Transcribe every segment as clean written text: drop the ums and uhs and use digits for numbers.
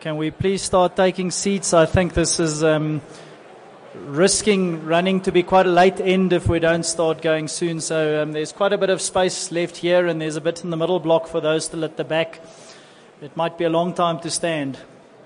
Can we please start taking seats? I think this is risking running to be quite a late end if we don't start going soon. So there's quite a bit of space left here, and there's a bit in the middle block for those still at the back. It might be a long time to stand.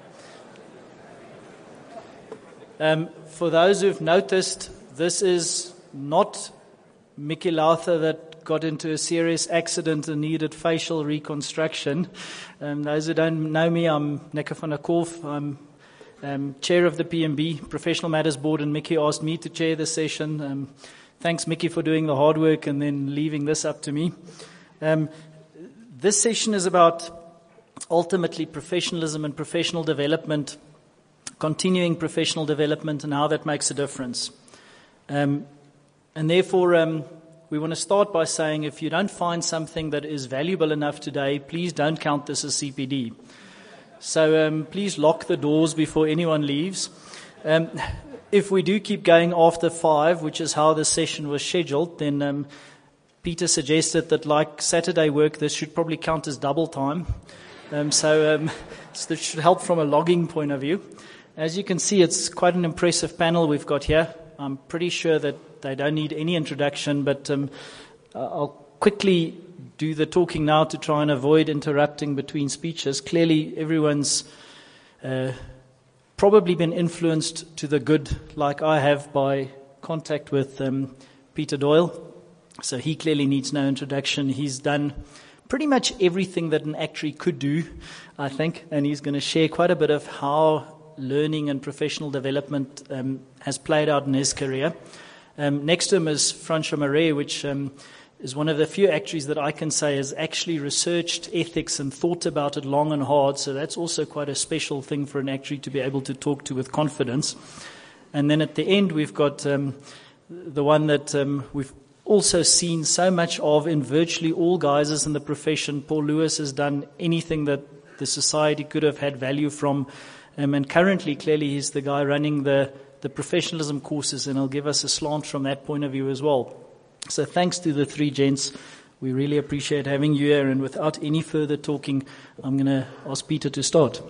For those who've noticed, this is not Mickey Lowther that got into a serious accident and needed facial reconstruction. Those who don't know me, I'm Nekke van der Kolff. I'm chair of the PMB, Professional Matters Board, and Mickey asked me to chair this session. Thanks, Mickey, for doing the hard work and then leaving this up to me. This session is about ultimately professionalism and professional development, continuing professional development, and how that makes a difference. And therefore, we want to start by saying if you don't find something that is valuable enough today, please don't count this as CPD. So please lock the doors before anyone leaves. If we do keep going after 5, which is how the session was scheduled, then Peter suggested that like Saturday work, this should probably count as double time. So this should help from a logging point of view. As you can see, it's quite an impressive panel we've got here. I'm pretty sure that they don't need any introduction, but I'll quickly do the talking now to try and avoid interrupting between speeches. Clearly, everyone's probably been influenced to the good, like I have, by contact with Peter Doyle. So he clearly needs no introduction. He's done pretty much everything that an actuary could do, I think, and he's going to share quite a bit of how learning and professional development has played out in his career. Next to him is Francois Marais, which is one of the few actuaries that I can say has actually researched ethics and thought about it long and hard. So that's also quite a special thing for an actuary to be able to talk to with confidence. And then at the end, we've got the one that we've also seen so much of in virtually all guises in the profession. Paul Lewis has done anything that the society could have had value from. And currently, clearly, he's the guy running the professionalism courses, and he'll give us a slant from that point of view as well. So thanks to the 3 gents. We really appreciate having you here. And without any further talking, I'm going to ask Peter to start.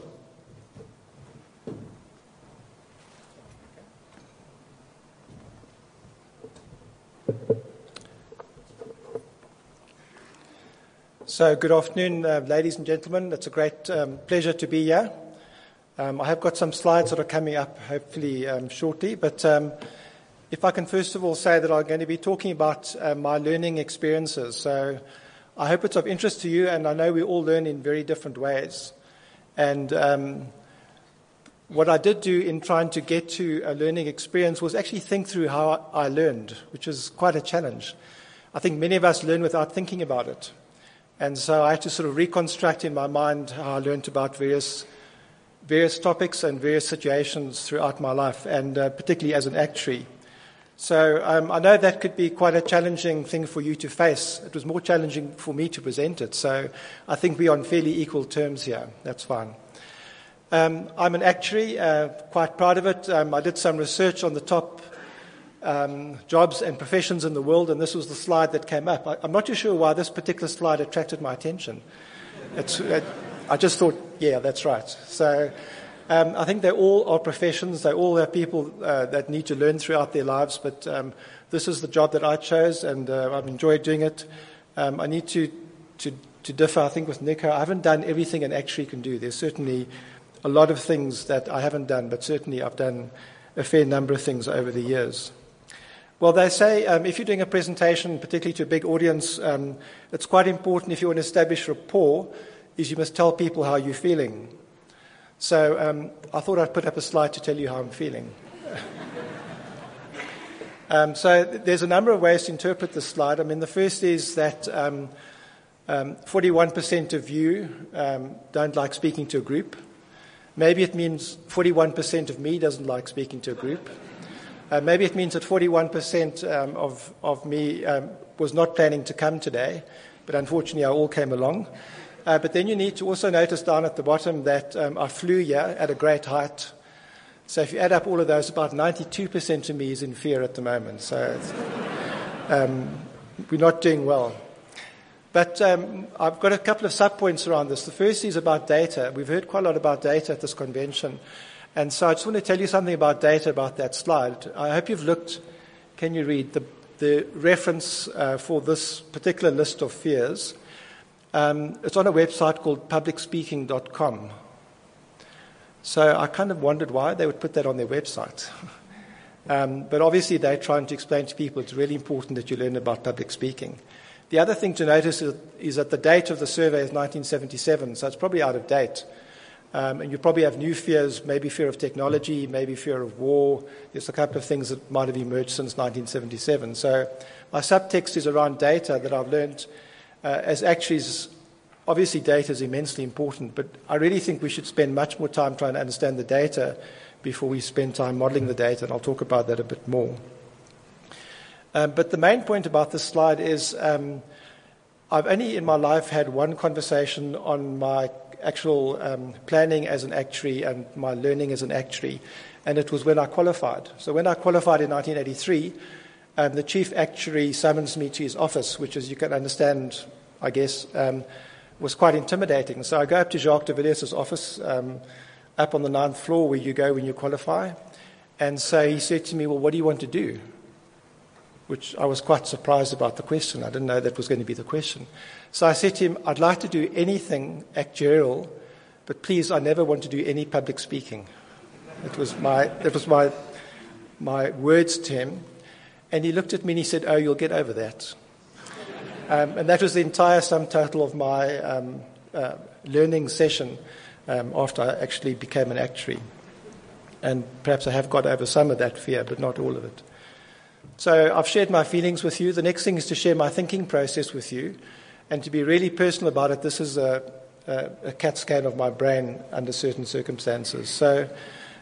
So good afternoon, ladies and gentlemen. It's a great pleasure to be here. I have got some slides that are coming up, hopefully shortly. But if I can first of all say that I'm going to be talking about my learning experiences. So I hope it's of interest to you, and I know we all learn in very different ways. And what I did do in trying to get to a learning experience was actually think through how I learned, which is quite a challenge. I think many of us learn without thinking about it. And so I had to sort of reconstruct in my mind how I learned about various topics and various situations throughout my life, and particularly as an actuary. So I know that could be quite a challenging thing for you to face. It was more challenging for me to present it. So I think we're on fairly equal terms here. That's fine. I'm an actuary, quite proud of it. I did some research on the top jobs and professions in the world, and this was the slide that came up. I'm not too sure why this particular slide attracted my attention. I just thought, yeah, that's right. So I think they all are professions. They all have people that need to learn throughout their lives, but this is the job that I chose, and I've enjoyed doing it. I need to differ, I think, with Nico. I haven't done everything an actuary can do. There's certainly a lot of things that I haven't done, but certainly I've done a fair number of things over the years. Well, they say if you're doing a presentation, particularly to a big audience, it's quite important if you want to establish rapport, is you must tell people how you're feeling. So I thought I'd put up a slide to tell you how I'm feeling. So there's a number of ways to interpret this slide. I mean, the first is that 41% of you don't like speaking to a group. Maybe it means 41% of me doesn't like speaking to a group. Maybe it means that 41% of me was not planning to come today, but unfortunately I all came along. But then you need to also notice down at the bottom that I flew here at a great height. So if you add up all of those, about 92% of me is in fear at the moment. So we're not doing well. But I've got a couple of sub-points around this. The first is about data. We've heard quite a lot about data at this convention. And so I just want to tell you something about data, about that slide. I hope you've looked. Can you read the reference for this particular list of fears? It's on a website called publicspeaking.com. So I kind of wondered why they would put that on their website. But obviously they're trying to explain to people it's really important that you learn about public speaking. The other thing to notice is that the date of the survey is 1977, so it's probably out of date. And you probably have new fears, maybe fear of technology, maybe fear of war. There's a couple of things that might have emerged since 1977. So my subtext is around data that I've learned as actuaries. Obviously, data is immensely important, but I really think we should spend much more time trying to understand the data before we spend time modeling the data, and I'll talk about that a bit more. But the main point about this slide is I've only in my life had one conversation on my actual planning as an actuary and my learning as an actuary, and it was when I qualified. So when I qualified in 1983, the chief actuary summons me to his office, which, as you can understand, I guess, was quite intimidating. So I go up to Jacques de Villiers' office, up on the 9th floor where you go when you qualify, and so he said to me, well, what do you want to do? Which I was quite surprised about the question. I didn't know that was going to be the question. So I said to him, I'd like to do anything actuarial, but please, I never want to do any public speaking. That was my words to him. And he looked at me and he said, oh, you'll get over that. And that was the entire sum total of my learning session after I actually became an actuary. And perhaps I have got over some of that fear, but not all of it. So I've shared my feelings with you. The next thing is to share my thinking process with you. And to be really personal about it, this is a CAT scan of my brain under certain circumstances. So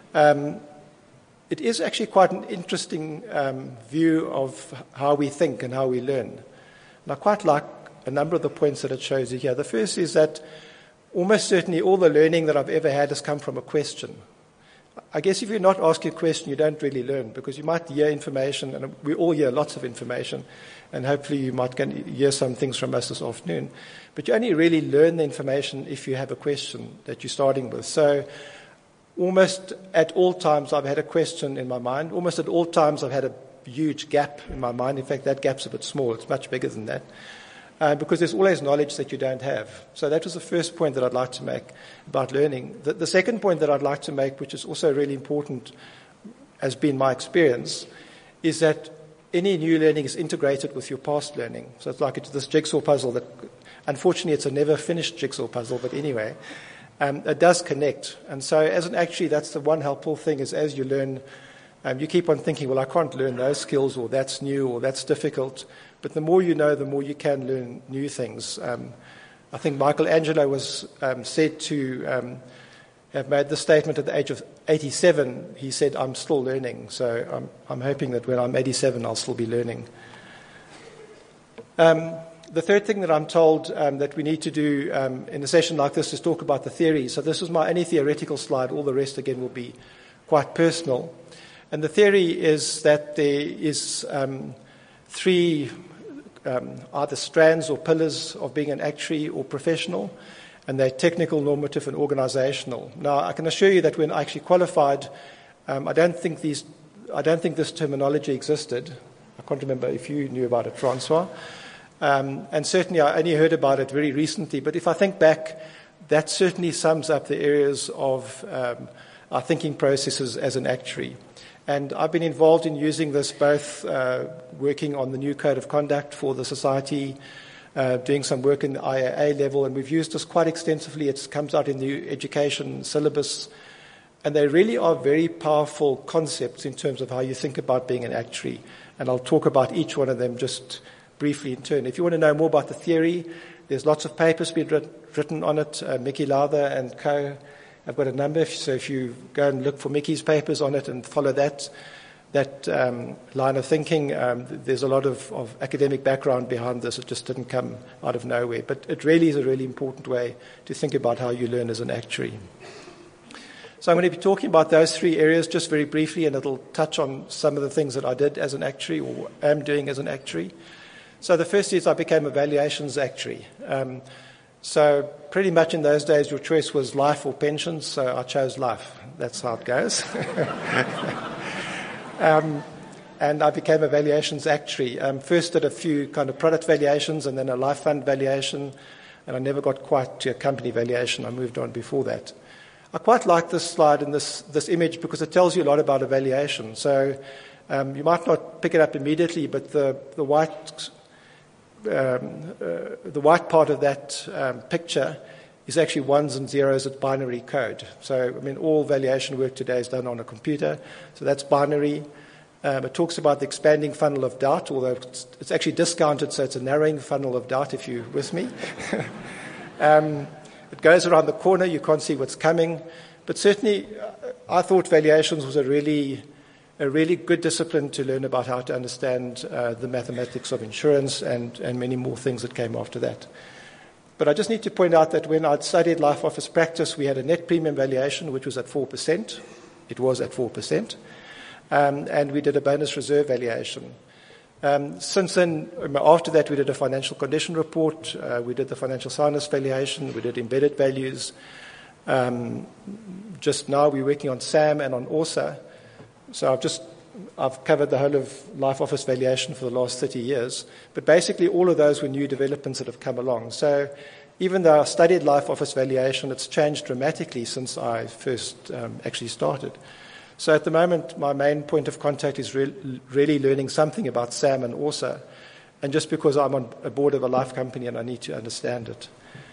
it is actually quite an interesting view of how we think and how we learn. And I quite like a number of the points that it shows you here. The first is that almost certainly all the learning that I've ever had has come from a question. I guess if you're not asking a question, you don't really learn, because you might hear information, and we all hear lots of information, and hopefully you might hear some things from us this afternoon. But you only really learn the information if you have a question that you're starting with. So almost at all times I've had a question in my mind. Almost at all times I've had a huge gap in my mind. In fact, that gap's a bit small. It's much bigger than that. Because there's always knowledge that you don't have. So that was the first point that I'd like to make about learning. The second point that I'd like to make, which is also really important, has been my experience, is that any new learning is integrated with your past learning. So it's like this jigsaw puzzle that, unfortunately, it's a never-finished jigsaw puzzle, but anyway, it does connect. And so as an actuary, that's the one helpful thing, is as you learn, you keep on thinking, well, I can't learn those skills, or that's new, or that's difficult. But the more you know, the more you can learn new things. I think Michelangelo was said to have made the statement at the age of 87. He said, I'm still learning. So I'm hoping that when I'm 87, I'll still be learning. The third thing that I'm told that we need to do in a session like this is talk about the theory. So this is my only theoretical slide. All the rest, again, will be quite personal. And the theory is that there is three either strands or pillars of being an actuary or professional, and they're technical, normative, and organizational. Now, I can assure you that when I actually qualified, I don't think this terminology existed. I can't remember if you knew about it, Francois. And certainly I only heard about it very recently. But if I think back, that certainly sums up the areas of our thinking processes as an actuary. And I've been involved in using this both working on the new code of conduct for the society, doing some work in the IAA level, and we've used this quite extensively. It comes out in the education syllabus. And they really are very powerful concepts in terms of how you think about being an actuary. And I'll talk about each one of them just briefly in turn. If you want to know more about the theory, there's lots of papers been written on it. Mickey Lowther and co. I've got a number, so if you go and look for Mickey's papers on it and follow that line of thinking, there's a lot of academic background behind this. It just didn't come out of nowhere. But it really is a really important way to think about how you learn as an actuary. So I'm going to be talking about those three areas just very briefly, and it'll touch on some of the things that I did as an actuary or am doing as an actuary. So the first is I became a valuations actuary. So pretty much in those days, your choice was life or pensions, so I chose life. That's how it goes. And I became a valuations actuary. First did a few kind of product valuations and then a life fund valuation, and I never got quite to a company valuation. I moved on before that. I quite like this slide and this image because it tells you a lot about a valuation. So you might not pick it up immediately, but the white part of that picture is actually ones and zeros at binary code. So, I mean, all valuation work today is done on a computer. So that's binary. It talks about the expanding funnel of doubt, although it's actually discounted, so it's a narrowing funnel of doubt, if you're with me. It goes around the corner. You can't see what's coming. But certainly, I thought valuations was a really good discipline to learn about how to understand the mathematics of insurance and many more things that came after that. But I just need to point out that when I'd studied life office practice, we had a net premium valuation, which was at 4%. It was at 4%. And we did a bonus reserve valuation. Since then, after that, we did a financial condition report. We did the financial soundness valuation. We did embedded values. Just now, we're working on SAM and on ORSA. So I've covered the whole of life office valuation for the last 30 years. But basically, all of those were new developments that have come along. So even though I studied life office valuation, it's changed dramatically since I first actually started. So at the moment, my main point of contact is really learning something about SAM and ORSA, and just because I'm on a board of a life company and I need to understand it.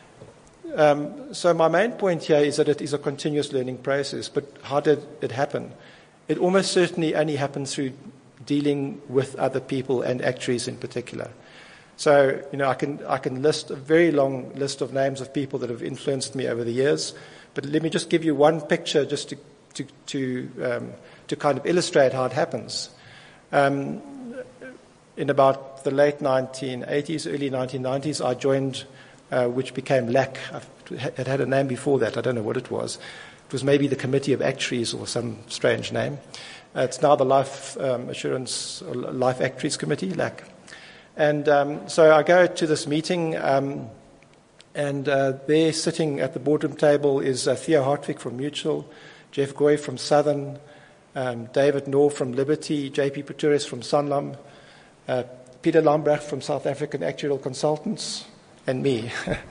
So my main point here is that it is a continuous learning process, but how did it happen? It almost certainly only happens through dealing with other people and actuaries in particular. So, I can list a very long list of names of people that have influenced me over the years, but let me just give you one picture just to kind of illustrate how it happens. In about the late 1980s, early 1990s, I joined, which became LAC. It had a name before that. I don't know what it was. It was maybe the Committee of Actuaries or some strange name. It's now the Life Assurance or Life Actuaries Committee, LAC. And so I go to this meeting, and there sitting at the boardroom table is Theo Hartwig from Mutual, Jeff Goy from Southern, David Knorr from Liberty, JP Pretorius from Sanlam, Peter Lambrecht from South African Actuarial Consultants, and me.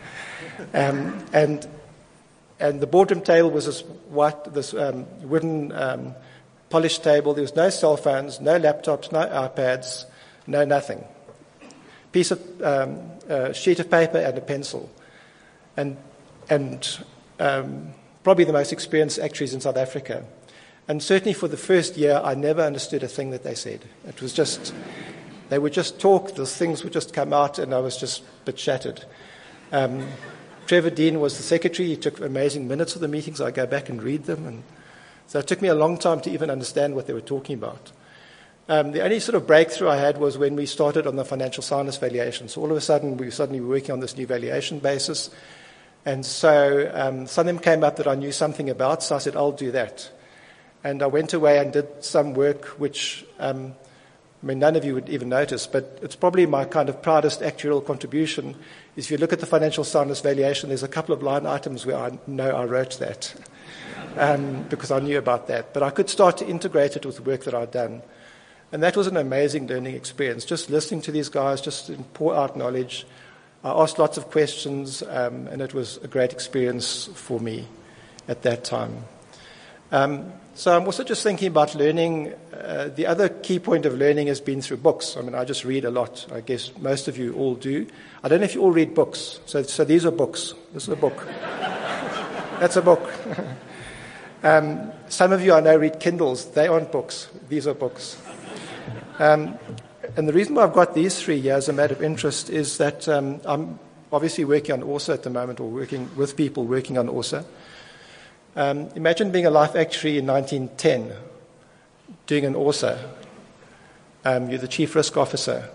And the boardroom table was this wooden polished table. There was no cell phones, no laptops, no iPads, no nothing. Piece of sheet of paper and a pencil, and probably the most experienced actuaries in South Africa. And certainly for the first year, I never understood a thing that they said. It was just, they would just talk, the things would just come out, and I was just a bit shattered. Trevor Dean was the secretary. He took amazing minutes of the meetings. I go back and read them. And so it took me a long time to even understand what they were talking about. The only sort of breakthrough I had was when we started on the financial soundness valuation. So all of a sudden, we were working on this new valuation basis. And so some of them came up that I knew something about, so I said, I'll do that. And I went away and did some work which, none of you would even notice, but it's probably my kind of proudest actuarial contribution. Is if you look at the financial soundness valuation, there's a couple of line items where I know I wrote that because I knew about that. But I could start to integrate it with the work that I'd done. And that was an amazing learning experience, just listening to these guys, just to pour out knowledge. I asked lots of questions, and it was a great experience for me at that time. So I'm also just thinking about learning. The other key point of learning has been through books. I just read a lot. I guess most of you all do. I don't know if you all read books. So these are books. This is a book. That's a book. Some of you I know read Kindles. They aren't books. These are books. And the reason why I've got these 3 here as a matter of interest is that I'm obviously working on ORSA at the moment, or working with people working on ORSA. Imagine being a life actuary in 1910, doing an ORSA. You're the chief risk officer.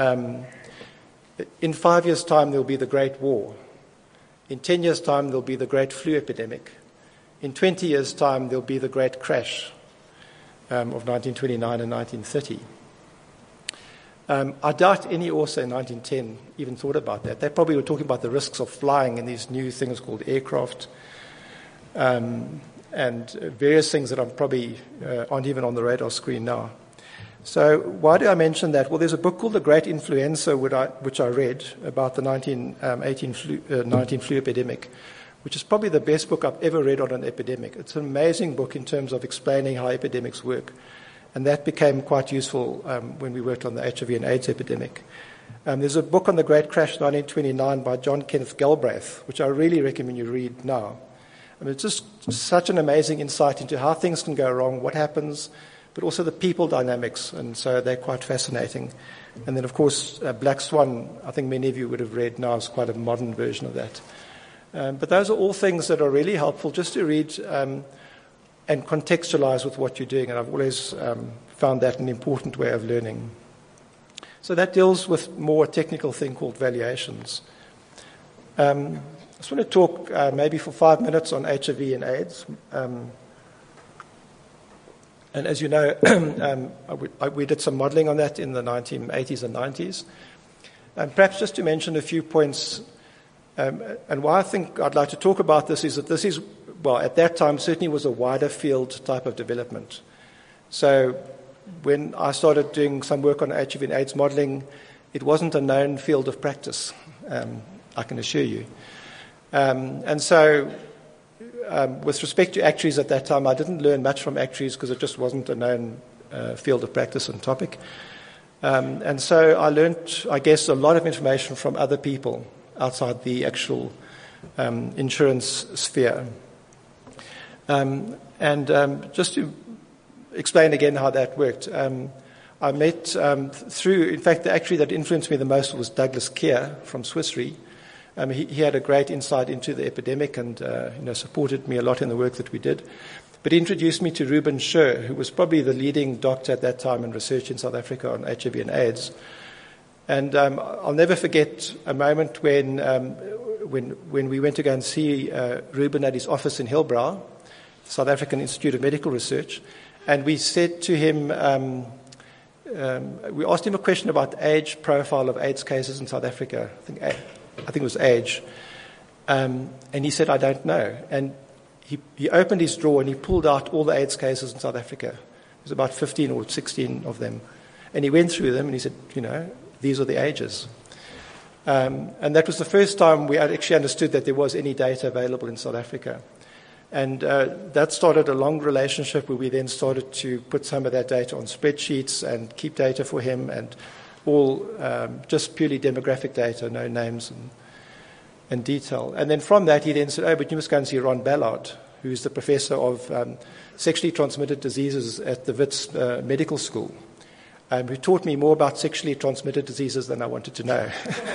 In 5 years' time, there'll be the Great War. In 10 years' time, there'll be the Great Flu Epidemic. In 20 years' time, there'll be the Great Crash of 1929 and 1930. I doubt any author in 1910 even thought about that. They probably were talking about the risks of flying in these new things called aircraft, and various things that probably aren't even on the radar screen now. So why do I mention that? Well, there's a book called The Great Influenza, which I read about the 19 flu epidemic, which is probably the best book I've ever read on an epidemic. It's an amazing book in terms of explaining how epidemics work. And that became quite useful when we worked on the HIV and AIDS epidemic. There's a book on the Great Crash 1929 by John Kenneth Galbraith, which I really recommend you read now. I mean, it's just such an amazing insight into how things can go wrong, what happens, but also the people dynamics, and so they're quite fascinating. And then, of course, Black Swan, I think many of you would have read now, is quite a modern version of that. But those are all things that are really helpful just to read and contextualize with what you're doing, and I've always found that an important way of learning. So that deals with more a technical thing called valuations. I just want to talk maybe for 5 minutes on HIV and AIDS. And as you know, we did some modeling on that in the 1980s and 90s. Perhaps just to mention a few points, and why I think I'd like to talk about this is that this is, well, at that time certainly was a wider field type of development. So when I started doing some work on HIV and AIDS modeling, it wasn't a known field of practice, I can assure you. And so with respect to actuaries at that time, I didn't learn much from actuaries because it just wasn't a known field of practice and topic. And so I learned, I guess, a lot of information from other people outside the actual insurance sphere. Just to explain again how that worked, I met through, in fact, the actuary that influenced me the most was Douglas Keir from Swiss Re. He had a great insight into the epidemic and supported me a lot in the work that we did. But he introduced me to Ruben Scher, who was probably the leading doctor at that time in research in South Africa on HIV and AIDS. And I'll never forget a moment when we went to go and see Ruben at his office in Hillbrow, South African Institute of Medical Research, and we said to him, we asked him a question about the age profile of AIDS cases in South Africa. I think it was age. And he said, I don't know. And he opened his drawer and he pulled out all the AIDS cases in South Africa. It was about 15 or 16 of them. And he went through them and he said, these are the ages. And that was the first time we actually understood that there was any data available in South Africa. And that started a long relationship where we then started to put some of that data on spreadsheets and keep data for him, and all just purely demographic data, no names and detail. And then from that, he then said, but you must go and see Ron Ballard, who's the professor of sexually transmitted diseases at the Wits Medical School, who taught me more about sexually transmitted diseases than I wanted to know.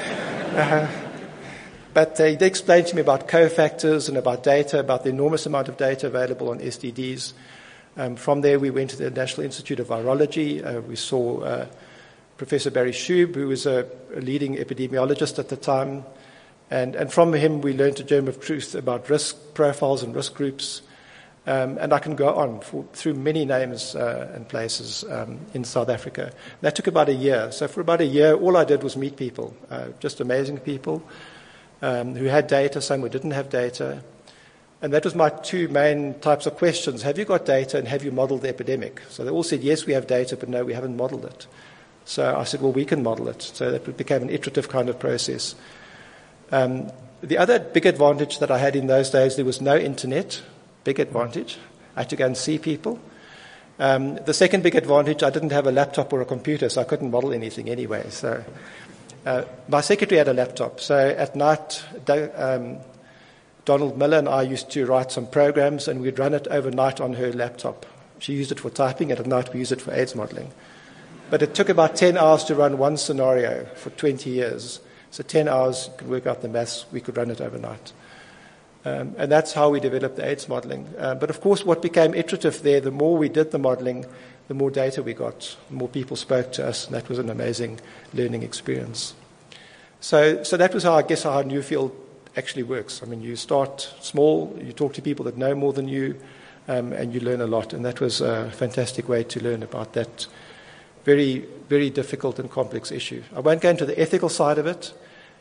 But he did explain to me about cofactors and about data, about the enormous amount of data available on STDs. From there, we went to the National Institute of Virology. We saw Professor Barry Shube, who was a leading epidemiologist at the time. And from him, we learned a germ of truth about risk profiles and risk groups. And I can go on through many names and places in South Africa. That took about a year. So for about a year, all I did was meet people, just amazing people who had data, some who didn't have data. And that was my two main types of questions. Have you got data and have you modeled the epidemic? So they all said, yes, we have data, but no, we haven't modeled it. So I said, well, we can model it. So that became an iterative kind of process. The other big advantage that I had in those days, there was no internet. Big advantage. I had to go and see people. The second big advantage, I didn't have a laptop or a computer, so I couldn't model anything anyway. So my secretary had a laptop. So at night, Donald Miller and I used to write some programs, and we'd run it overnight on her laptop. She used it for typing, and at night we used it for AIDS modeling. But it took about 10 hours to run one scenario for 20 years. So 10 hours, you could work out the maths, we could run it overnight. And that's how we developed the AIDS modeling. But of course, what became iterative there, the more we did the modeling, the more data we got, the more people spoke to us, and that was an amazing learning experience. So that was how our new field actually works. I mean, you start small, you talk to people that know more than you, and you learn a lot. And that was a fantastic way to learn about that very, very difficult and complex issue. I won't go into the ethical side of it.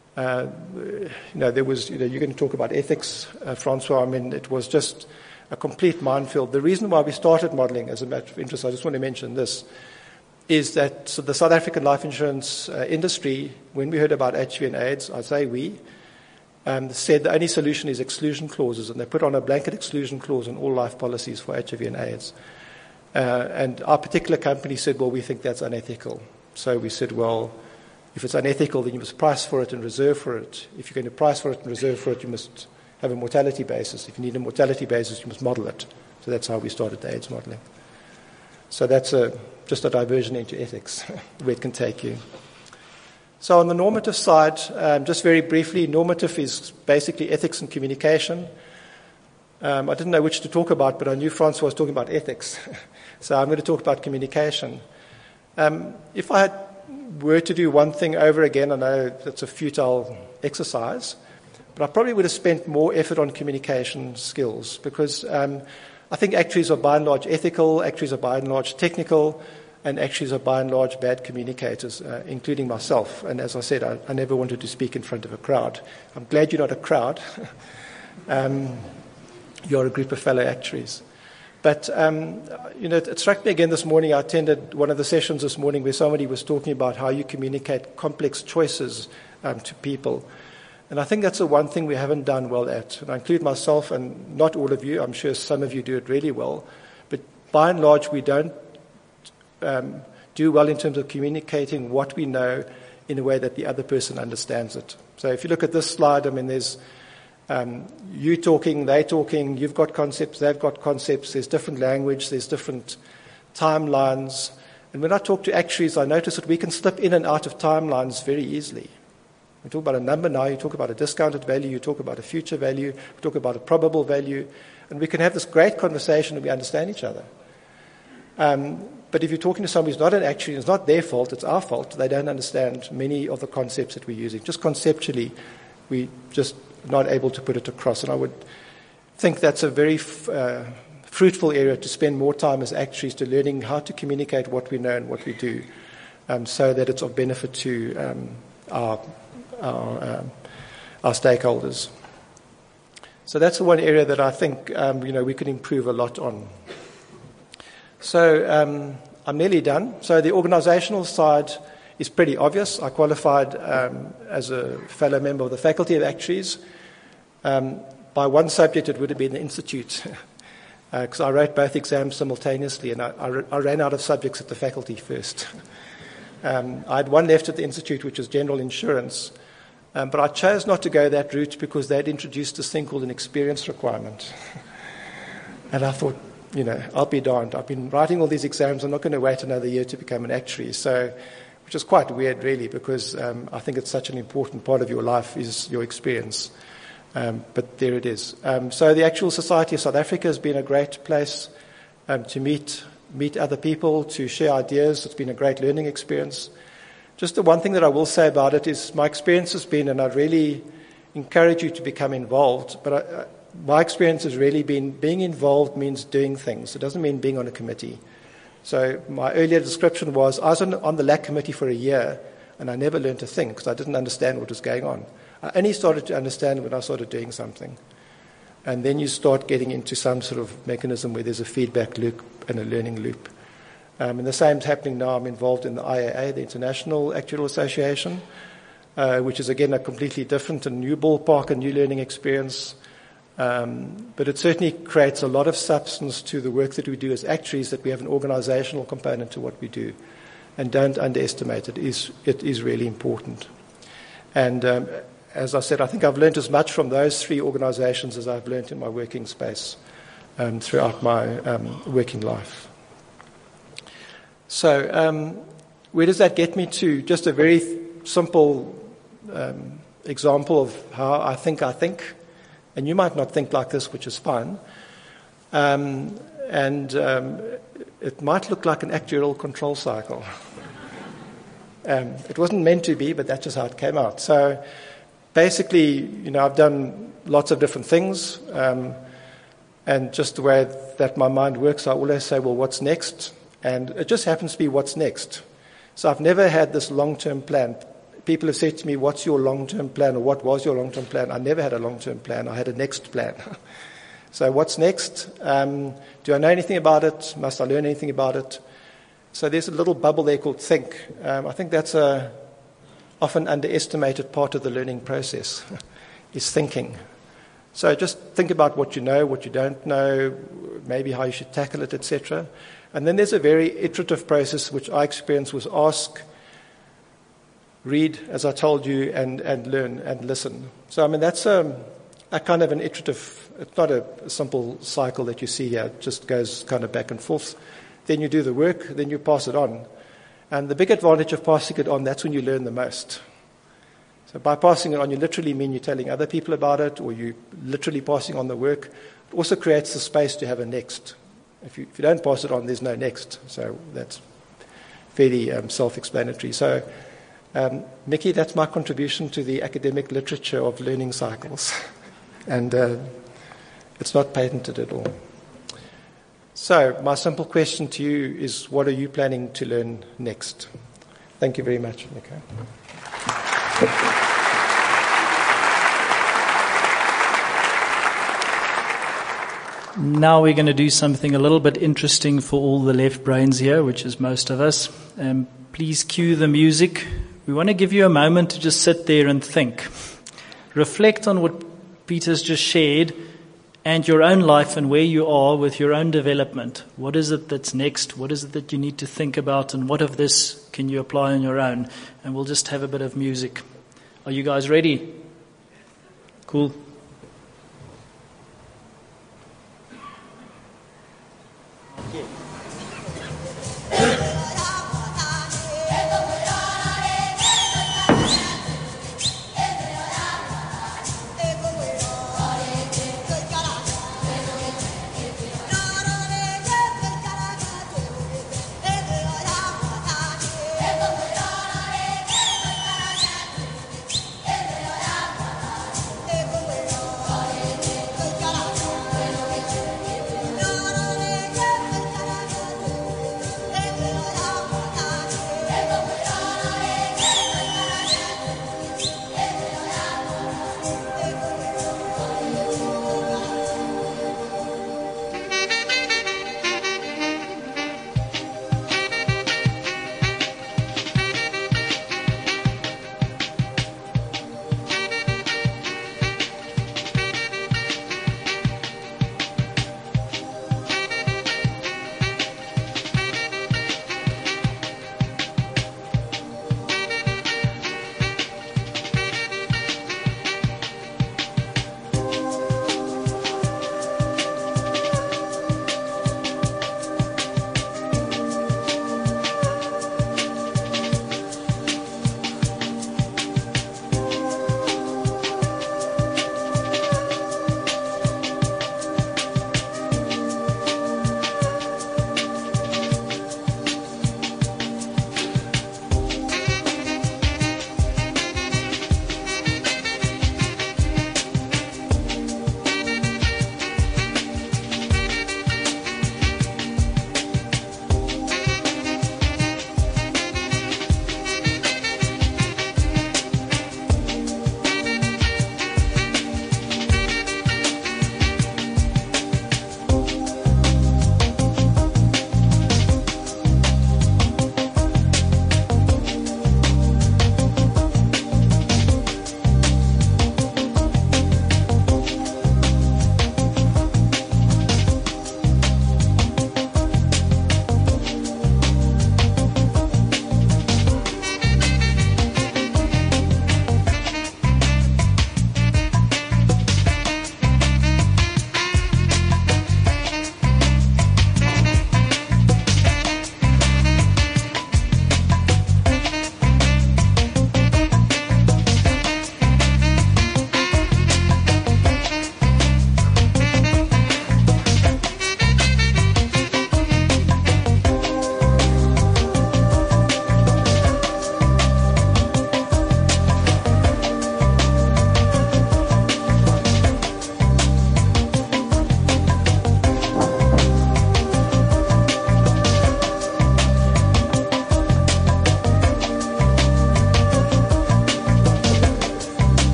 There was, you're going to talk about ethics, Francois. I mean, it was just a complete minefield. The reason why we started modelling, as a matter of interest, I just want to mention this, is that the South African life insurance industry, when we heard about HIV and AIDS, I say we, said the only solution is exclusion clauses, and they put on a blanket exclusion clause on all life policies for HIV and AIDS. And our particular company said, well, we think that's unethical. So we said, well, if it's unethical, then you must price for it and reserve for it. If you're going to price for it and reserve for it, you must have a mortality basis. If you need a mortality basis, you must model it. So that's how we started the AIDS modelling. So that's just a diversion into ethics, where it can take you. So on the normative side, just very briefly, normative is basically ethics and communication. I didn't know which to talk about, but I knew Francois was talking about ethics. So I'm going to talk about communication. If I were to do one thing over again, I know that's a futile exercise, but I probably would have spent more effort on communication skills, because I think actuaries are by and large ethical, actuaries are by and large technical, and actuaries are by and large bad communicators, including myself. And as I said, I never wanted to speak in front of a crowd. I'm glad you're not a crowd. You're a group of fellow actuaries. But, it struck me again this morning. I attended one of the sessions this morning where somebody was talking about how you communicate complex choices to people. And I think that's the one thing we haven't done well at. And I include myself, and not all of you. I'm sure some of you do it really well. But by and large, we don't do well in terms of communicating what we know in a way that the other person understands it. So if you look at this slide, I mean, there's you talking, they talking, you've got concepts, they've got concepts, there's different language, there's different timelines. And when I talk to actuaries, I notice that we can slip in and out of timelines very easily. We talk about a number now, you talk about a discounted value, you talk about a future value, you talk about a probable value, and we can have this great conversation and we understand each other. But if you're talking to somebody who's not an actuary, it's not their fault, it's our fault. They don't understand many of the concepts that we're using. Just conceptually, we just not able to put it across. And I would think that's a very fruitful area to spend more time as actuaries to learning how to communicate what we know and what we do, so that it's of benefit to our stakeholders. So that's the one area that I think we could improve a lot on. So I'm nearly done. So the organizational side is pretty obvious. I qualified as a fellow member of the Faculty of Actuaries. By one subject, it would have been the Institute, because I wrote both exams simultaneously, and I ran out of subjects at the faculty first. I had one left at the Institute, which was general insurance, but I chose not to go that route because they'd introduced this thing called an experience requirement. And I thought, I'll be darned. I've been writing all these exams. I'm not going to wait another year to become an actuary. So, which is quite weird, really, because I think it's such an important part of your life is your experience. But there it is. So the Actuarial Society of South Africa has been a great place to meet other people, to share ideas. It's been a great learning experience. Just the one thing that I will say about it is my experience has been, and I'd really encourage you to become involved, but my experience has really been being involved means doing things. It doesn't mean being on a committee. So my earlier description was I was on the LAC committee for a year, and I never learned a thing because I didn't understand what was going on. I only started to understand when I started doing something. And then you start getting into some sort of mechanism where there's a feedback loop and a learning loop. And the same is happening now. I'm involved in the IAA, the International Actuarial Association, which is, again, a completely different and new ballpark, a new learning experience. But it certainly creates a lot of substance to the work that we do as actuaries, that we have an organizational component to what we do. And don't underestimate it. It is really important. And as I said, I think I've learned as much from those three organizations as I've learned in my working space throughout my working life. So where does that get me to? Just a very simple example of how I think. And you might not think like this, which is fine. It might look like an actuarial control cycle. It wasn't meant to be, but that's just how it came out. So basically, I've done lots of different things. And just the way that my mind works, I always say, well, what's next? And it just happens to be what's next. So I've never had this long-term plan. People have said to me, what's your long-term plan, or what was your long-term plan? I never had a long-term plan. I had a next plan. So what's next? Do I know anything about it? Must I learn anything about it? So there's a little bubble there called think. I think that's a often underestimated part of the learning process, is thinking. So just think about what you know, what you don't know, maybe how you should tackle it, etc. And then there's a very iterative process, which I experienced, was ask, read, as I told you, and learn and listen. So, I mean, that's a kind of an iterative, it's not a simple cycle that you see here. It just goes kind of back and forth. Then you do the work, then you pass it on. And the big advantage of passing it on, that's when you learn the most. So by passing it on, you literally mean you're telling other people about it, or you're literally passing on the work. It also creates the space to have a next. If you don't pass it on, there's no next. So that's fairly self-explanatory. So, Mickey, that's my contribution to the academic literature of learning cycles. And it's not patented at all. So my simple question to you is, what are you planning to learn next? Thank you very much, Nico. Now we're going to do something a little bit interesting for all the left brains here, which is most of us. Please cue the music. We want to give you a moment to just sit there and think. Reflect on what Peter's just shared and your own life and where you are with your own development. What is it that's next? What is it that you need to think about? And what of this can you apply on your own? And we'll just have a bit of music. Are you guys ready? Cool.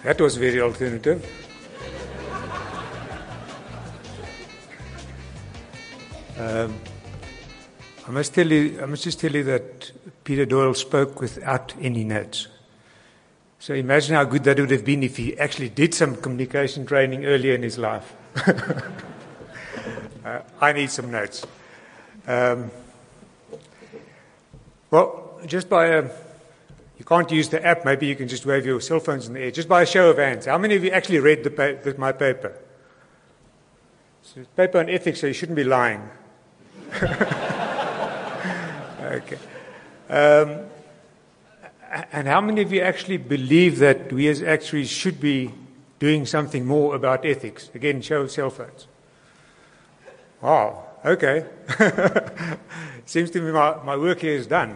That was very alternative. I must just tell you that Peter Doyle spoke without any notes. So imagine how good that would have been if he actually did some communication training earlier in his life. I need some notes. Well, just by you can't use the app, maybe you can just wave your cell phones in the air. Just by a show of hands, how many of you actually read my paper? So it's paper on ethics, so you shouldn't be lying. Okay. And how many of you actually believe that we as actuaries should be doing something more about ethics? Again, show of cell phones. Wow, okay. Seems to me my work here is done.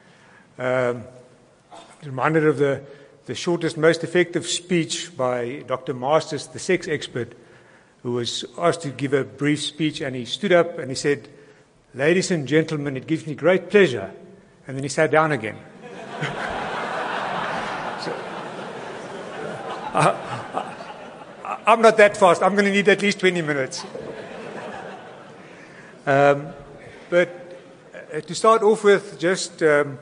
Reminded of the shortest, most effective speech by Dr. Masters, the sex expert, who was asked to give a brief speech, and he stood up and he said, "Ladies and gentlemen, it gives me great pleasure." And then he sat down again. I'm not that fast. I'm going to need at least 20 minutes. But to start off with, just to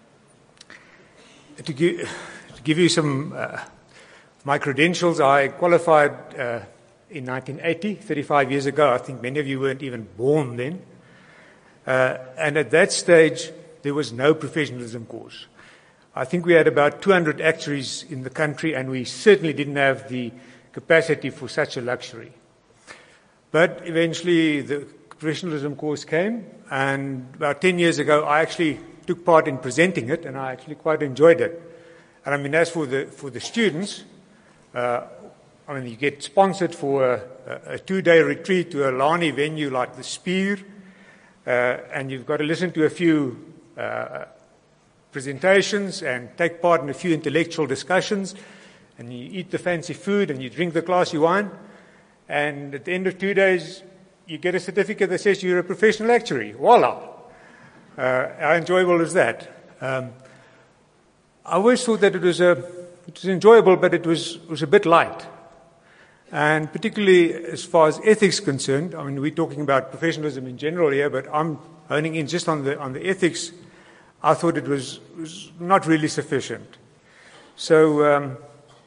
give you some my credentials, I qualified in 1980, 35 years ago. I think many of you weren't even born then. And at that stage, there was no professionalism course. I think we had about 200 actuaries in the country, and we certainly didn't have the capacity for such a luxury. But eventually, the professionalism course came, and about 10 years ago, I actually took part in presenting it, and I actually quite enjoyed it. And I mean, as for the students, you get sponsored for a 2-day retreat to a Lani venue like the Spier, and you've got to listen to a few presentations and take part in a few intellectual discussions, and you eat the fancy food and you drink the classy wine, and at the end of 2 days you get a certificate that says you're a professional actuary. Voila! How enjoyable is that? I always thought that it was enjoyable, but it was a bit light. And particularly as far as ethics concerned, I mean, we're talking about professionalism in general here, but I'm honing in just on the ethics. I thought it was not really sufficient. So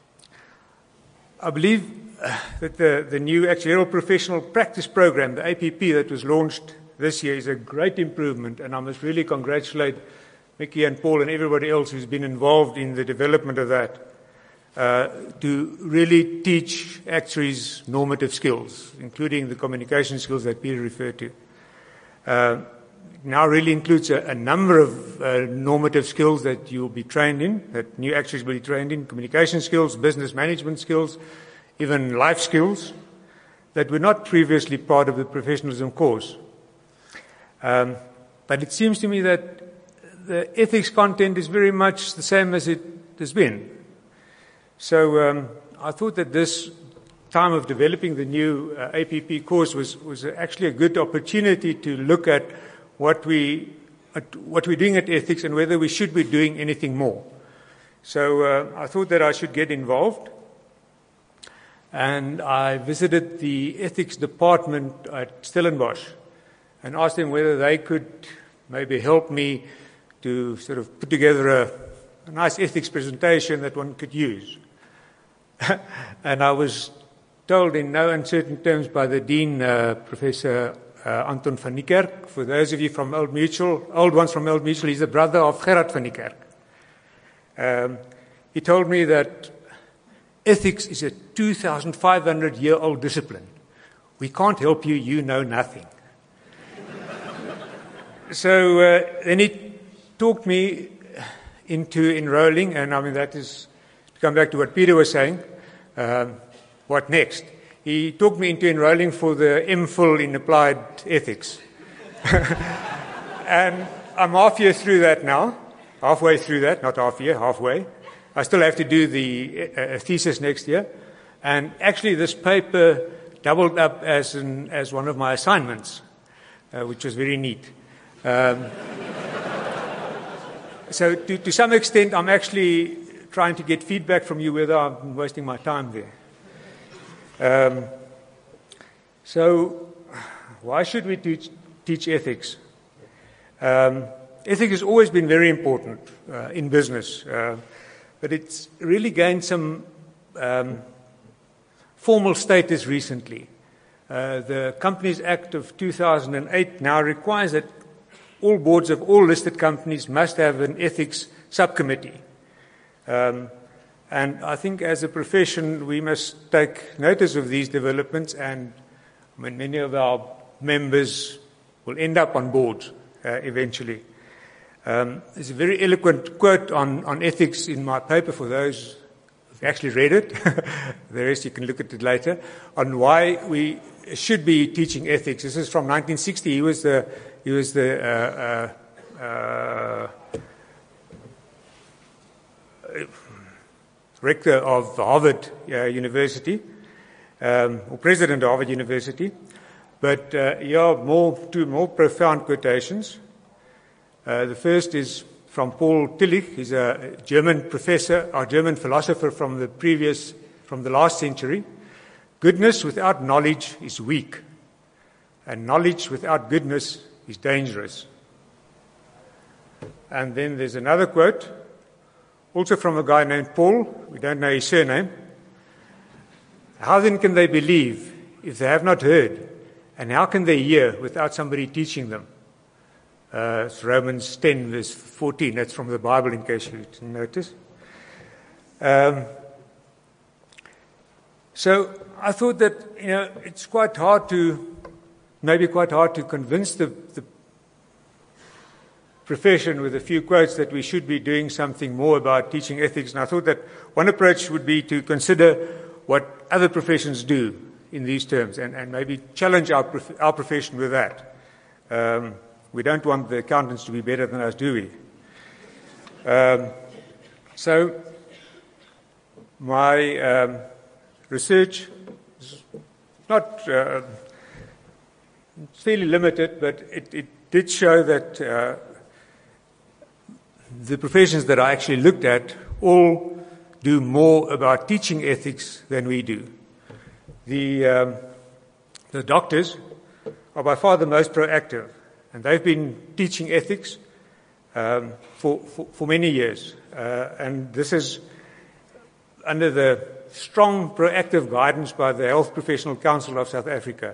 I believe that the new actuarial professional practice program, the APP, that was launched this year is a great improvement, and I must really congratulate Mickey and Paul and everybody else who's been involved in the development of that, to really teach actuaries normative skills, including the communication skills that Peter referred to. Now really includes a number of normative skills that you'll be trained in, that new actuaries will be trained in: communication skills, business management skills, even life skills that were not previously part of the professionalism course. But it seems to me that the ethics content is very much the same as it has been. So I thought that this time of developing the new APP course was actually a good opportunity to look at what we're doing at ethics and whether we should be doing anything more. So I thought that I should get involved, and I visited the ethics department at Stellenbosch and asked them whether they could maybe help me to sort of put together a nice ethics presentation that one could use. And I was told in no uncertain terms by the Dean, Professor Anton van Niekerk. For those of you from old ones from Old Mutual, he's the brother of Gerard van Niekerk. He told me that ethics is a 2,500-year-old discipline. We can't help you, you know nothing. So then he talked me into enrolling, and I mean that is, to come back to what Peter was saying, what next? He talked me into enrolling for the MPhil in Applied Ethics. And I'm halfway through that now. Halfway through that, not half year, halfway. I still have to do the thesis next year. And actually this paper doubled up as one of my assignments, which was very neat. So to some extent, I'm actually trying to get feedback from you whether I'm wasting my time there. So, why should we teach ethics? Ethics has always been very important in business, but it's really gained some formal status recently. The Companies Act of 2008 now requires that all boards of all listed companies must have an ethics subcommittee. And I think as a profession we must take notice of these developments, and many of our members will end up on boards eventually. There's a very eloquent quote on ethics in my paper for those who've actually read it. The rest you can look at it later, on why we should be teaching ethics. This is from 1960. He was the rector of Harvard University, or president of Harvard University. But two more profound quotations. The first is from Paul Tillich. He's a German professor, or German philosopher from the last century. Goodness without knowledge is weak, and knowledge without goodness is dangerous. And then there's another quote, also from a guy named Paul. We don't know his surname. How then can they believe if they have not heard? And how can they hear without somebody teaching them? It's Romans 10, verse 14. That's from the Bible, in case you didn't notice. So I thought that it's maybe quite hard to convince the profession with a few quotes that we should be doing something more about teaching ethics. And I thought that one approach would be to consider what other professions do in these terms, and maybe challenge our profession with that. We don't want the accountants to be better than us, do we? So my research is not fairly limited, but it did show that the professions that I actually looked at all do more about teaching ethics than we do. The doctors are by far the most proactive, and they've been teaching ethics for many years. And this is under the strong proactive guidance by the Health Professional Council of South Africa.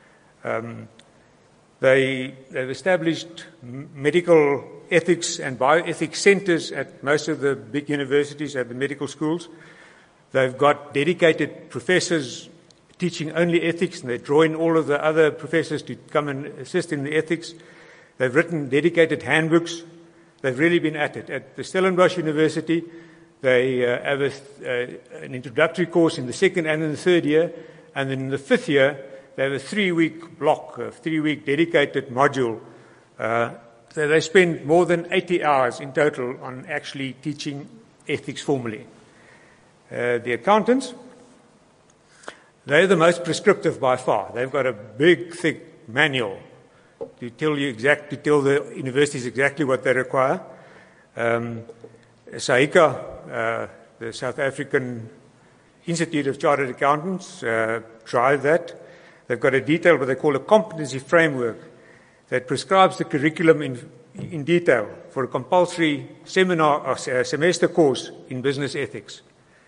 They've established medical ethics and bioethics centers at most of the big universities, at the medical schools. They've got dedicated professors teaching only ethics, and they draw in all of the other professors to come and assist in the ethics. They've written dedicated handbooks. They've really been at it. At the Stellenbosch University, they have an introductory course in the second and in the third year, and then in the fifth year, they have a 3-week block, a 3-week dedicated module. So they spend more than 80 hours in total on actually teaching ethics formally. The accountants, they're the most prescriptive by far. They've got a big, thick manual to tell the universities exactly what they require. SAICA, the South African Institute of Chartered Accountants, drive that. They've got a detailed, what they call a competency framework, that prescribes the curriculum in detail for a compulsory seminar or semester course in business ethics.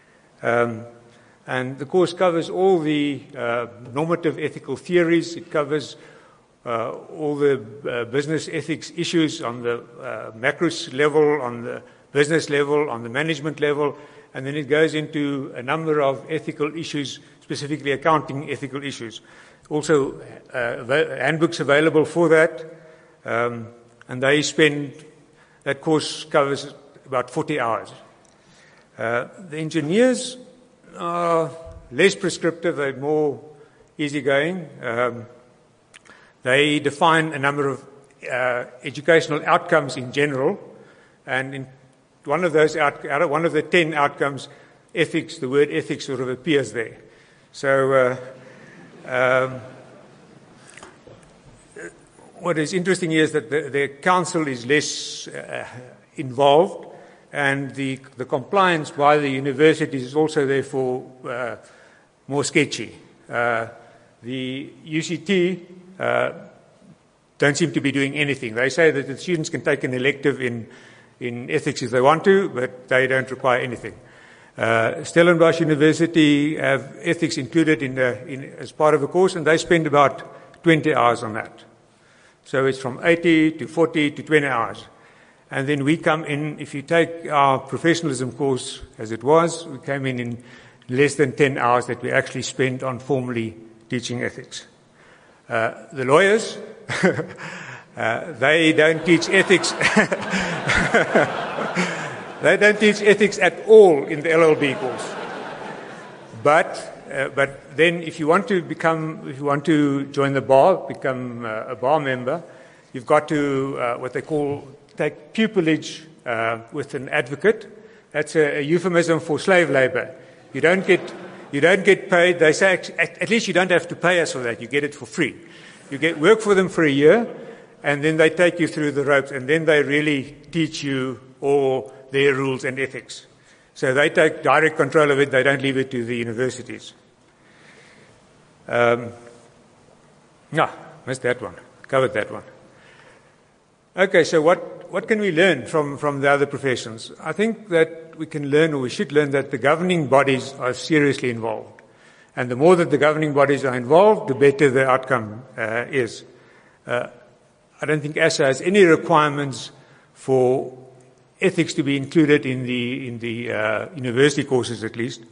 And the course covers all the normative ethical theories. It covers all the business ethics issues on the macro level, on the business level, on the management level, and then it goes into a number of ethical issues, specifically accounting ethical issues. Also, handbooks available for that, and that course covers about 40 hours. The engineers are less prescriptive, they're more easygoing. They define a number of educational outcomes in general, and in one of those one of the 10 outcomes, ethics, the word ethics sort of appears there. So what is interesting here is that the council is less involved. and the compliance by the universities is also therefore more sketchy. The UCT don't seem to be doing anything. They say that the students can take an elective in ethics if they want to, but they don't require anything. Stellenbosch University have ethics included as part of a course, and they spend about 20 hours on that. So it's from 80 to 40 to 20 hours. And then we come in, if you take our professionalism course as it was, we came in less than 10 hours that we actually spent on formally teaching ethics. The lawyers, they don't teach ethics. They don't teach ethics at all in the LLB course. But then if you want to join the bar, become a bar member, you've got to, what they call, take pupillage with an advocate. That's a euphemism for slave labor. You don't get paid. They say, at least you don't have to pay us for that. You get it for free. You work for them for a year, and then they take you through the ropes, and then they really teach you all their rules and ethics. So they take direct control of it. They don't leave it to the universities. Missed that one. Covered that one. Okay, so what can we learn from the other professions? I think that we can learn, or we should learn, that the governing bodies are seriously involved. And the more that the governing bodies are involved, the better the outcome is. I don't think ASA has any requirements for ethics to be included in the university courses, at least.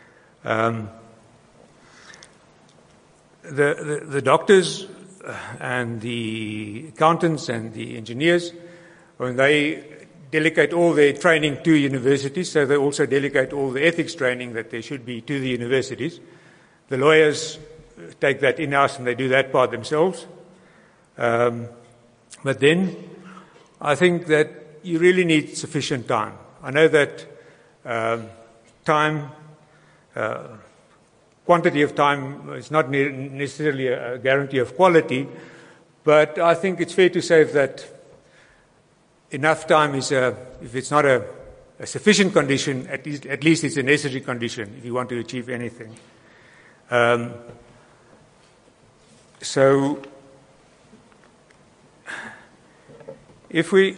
The doctors and the accountants and the engineers, when they delegate all their training to universities, so they also delegate all the ethics training that there should be to the universities. The lawyers take that in-house and they do that part themselves. But then I think that you really need sufficient time. I know that quantity of time is not necessarily a guarantee of quality, but I think it's fair to say that enough time is, if it's not a sufficient condition, at least it's a necessary condition if you want to achieve anything. So if we,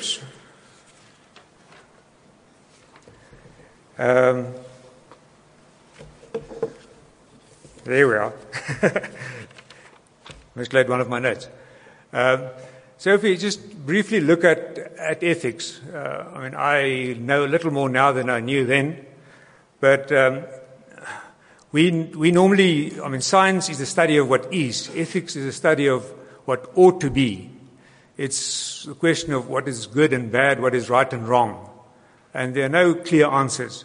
there we are. Mislaid one of my notes. So if we just briefly look at ethics, I know a little more now than I knew then, but we normally, science is the study of what is. Ethics is a study of what ought to be. It's a question of what is good and bad, what is right and wrong. And there are no clear answers.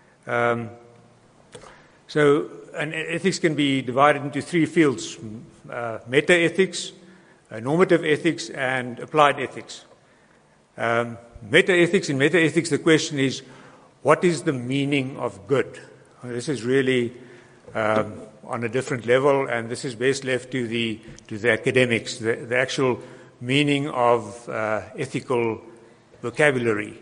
So ethics can be divided into three fields: meta-ethics, normative ethics, and applied ethics. Meta-ethics, in meta-ethics, the question is, what is the meaning of good? This is really on a different level, and this is best left to the academics, the actual meaning of ethical vocabulary.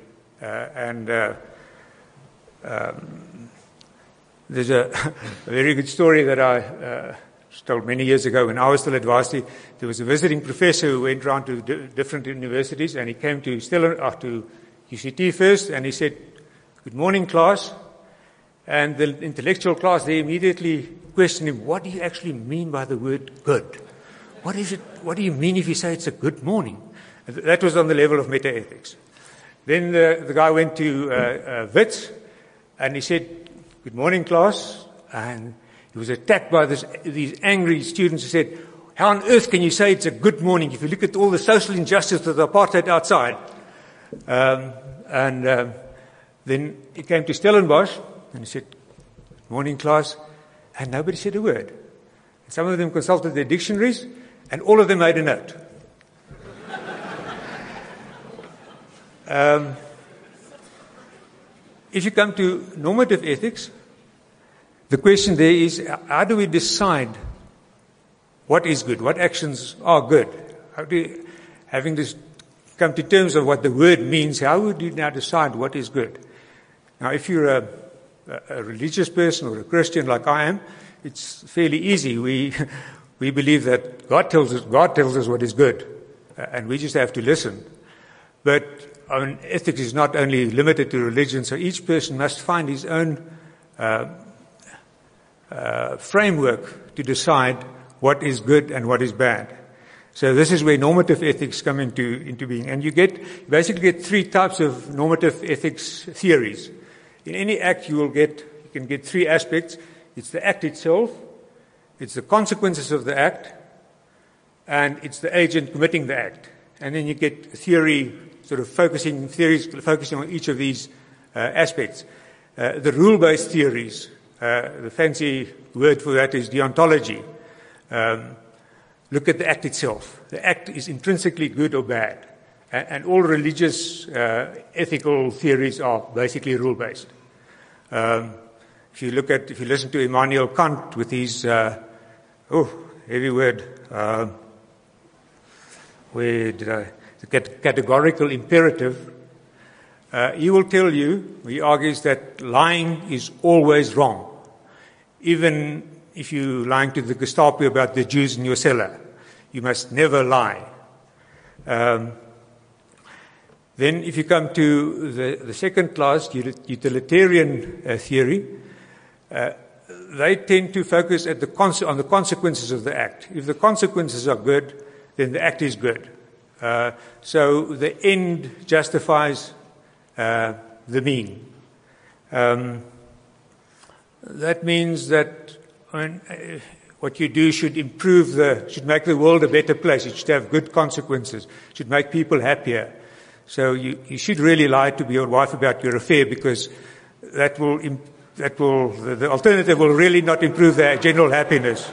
There's a very good story that I told many years ago when I was still at varsity. There was a visiting professor who went around to different universities, and he came to UCT first, and he said, "Good morning, class." And the intellectual class, they immediately questioned him, "What do you actually mean by the word good? What is it? What do you mean if you say it's a good morning?" That was on the level of meta-ethics. Then the guy went to Wits, and he said, "Good morning, class." And he was attacked by these angry students who said, "How on earth can you say it's a good morning if you look at all the social injustice of the apartheid outside?" Then he came to Stellenbosch, and he said, "Good morning, class." And nobody said a word. Some of them consulted their dictionaries, and all of them made a note. If you come to normative ethics, the question there is, how do we decide what is good, what actions are good? Having this come to terms of what the word means, how would you now decide what is good? Now, if you're a religious person or a Christian like I am, it's fairly easy. We believe that God tells us what is good, and we just have to listen. But ethics is not only limited to religion, so each person must find his own framework to decide what is good and what is bad. So this is where normative ethics come into being. And you basically get three types of normative ethics theories. In any act you can get three aspects. It's the act itself, it's the consequences of the act, and it's the agent committing the act. And then you get theories focusing on each of these aspects. The rule-based theories, the fancy word for that is deontology. Look at the act itself. The act is intrinsically good or bad. And all religious ethical theories are basically rule-based. If you listen to Immanuel Kant with his, heavy word, the categorical imperative, he will tell you, he argues that lying is always wrong. Even if you're lying to the Gestapo about the Jews in your cellar, you must never lie. Then if you come to the second class, utilitarian theory, they tend to focus on the consequences of the act. If the consequences are good, then the act is good. So the end justifies the mean. That means that what you do should make the world a better place. It should have good consequences. It should make people happier. So you should really lie to your wife about your affair, because the alternative will really not improve their general happiness.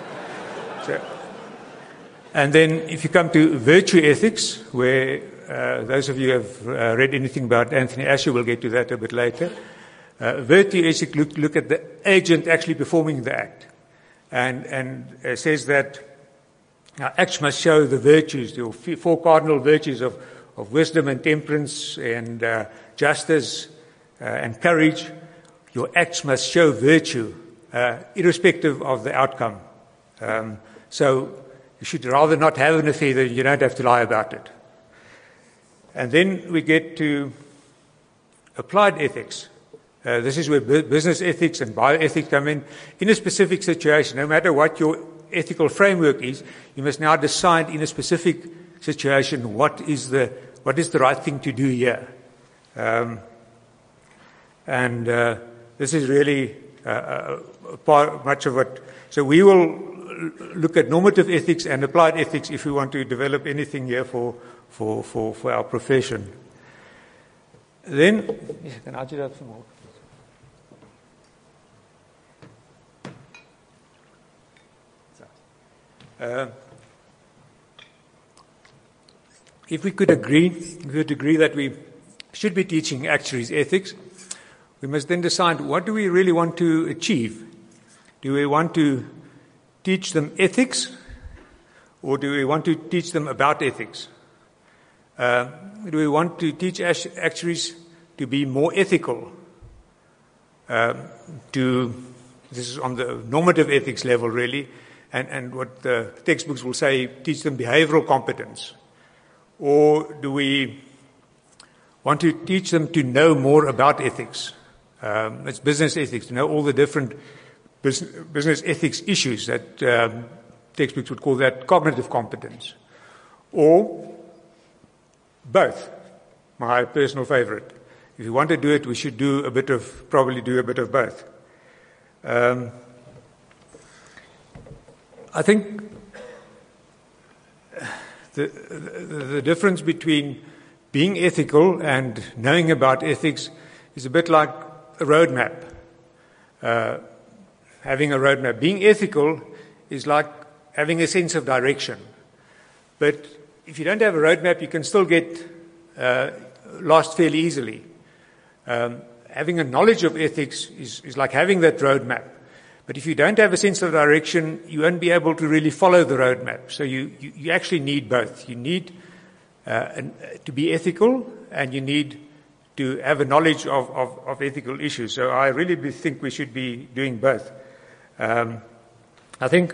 And then if you come to virtue ethics, where those of you who have read anything about Anthony Asher, we'll get to that a bit later. Virtue ethics look at the agent actually performing the act. And says that acts must show the virtues, the four cardinal virtues of wisdom and temperance and justice and courage. Your acts must show virtue, irrespective of the outcome. So you should rather not have an affair than you don't have to lie about it. And then we get to applied ethics. This is where business ethics and bioethics come in. In a specific situation, no matter what your ethical framework is, you must now decide in a specific situation what is the right thing to do here. This is really much of what. So we will look at normative ethics and applied ethics if we want to develop anything here for our profession. Then, can I do that some more? If we would agree that we should be teaching actuaries ethics, we must then decide, what do we really want to achieve? Do we want to teach them ethics, or do we want to teach them about ethics? Do we want to teach actuaries to be more ethical? This is on the normative ethics level, really. And what the textbooks will say, teach them behavioral competence. Or do we want to teach them to know more about ethics? It's business ethics, to know all the different business ethics issues that textbooks would call that cognitive competence. Or both, my personal favorite. If you want to do it, we should probably do a bit of both. I think the difference between being ethical and knowing about ethics is a bit like a roadmap. Having a roadmap. Being ethical is like having a sense of direction. But if you don't have a roadmap, you can still get lost fairly easily. Having a knowledge of ethics is like having that roadmap. But if you don't have a sense of direction, you won't be able to really follow the roadmap. So you actually need both. You need to be ethical, and you need to have a knowledge of ethical issues. So I really think we should be doing both. I think,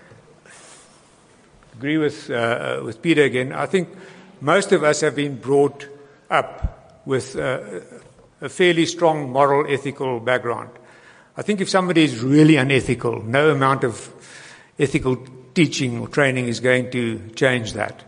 agree with Peter again, I think most of us have been brought up with a fairly strong moral, ethical background. I think if somebody is really unethical, no amount of ethical teaching or training is going to change that.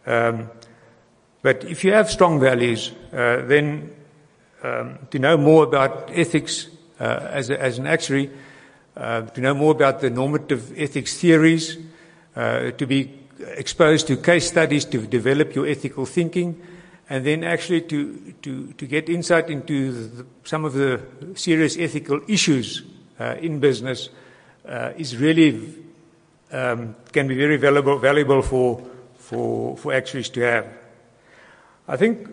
But if you have strong values, then to know more about ethics as an actuary, to know more about the normative ethics theories, to be exposed to case studies to develop your ethical thinking, and then actually to get insight into some of the serious ethical issues in business is really can be very valuable for actuaries to have. I think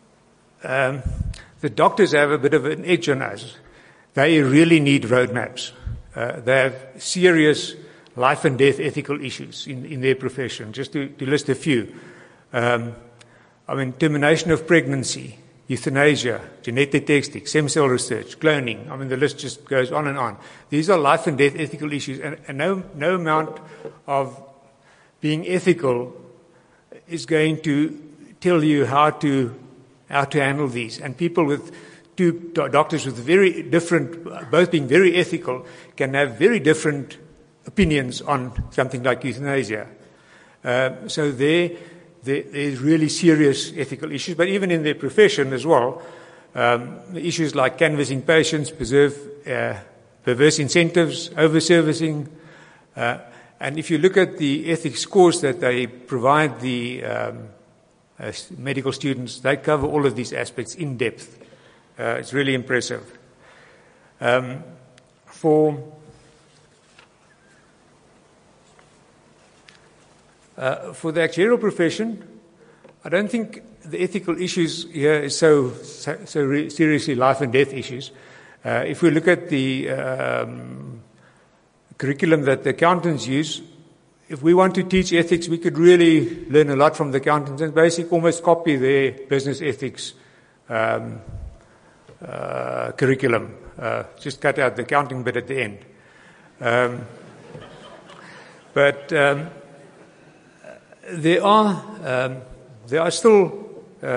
the doctors have a bit of an edge on us. They really need roadmaps. They have serious life and death ethical issues in their profession. Just to list a few. Termination of pregnancy, euthanasia, genetic testing, stem cell research, cloning. The list just goes on and on. These are life and death ethical issues, and no amount of being ethical is going to tell you how to handle these. And people with doctors with very different, both being very ethical, can have very different opinions on something like euthanasia. So there's really serious ethical issues, but even in their profession as well, issues like canvassing patients, perverse incentives, over-servicing. And if you look at the ethics course that they provide the medical students, they cover all of these aspects in depth. It's really impressive. For the actuarial profession, I don't think the ethical issues here is so seriously life and death issues. If we look at the curriculum that the accountants use, if we want to teach ethics, we could really learn a lot from the accountants and basically almost copy their business ethics curriculum. Just cut out the accounting bit at the end. But there are still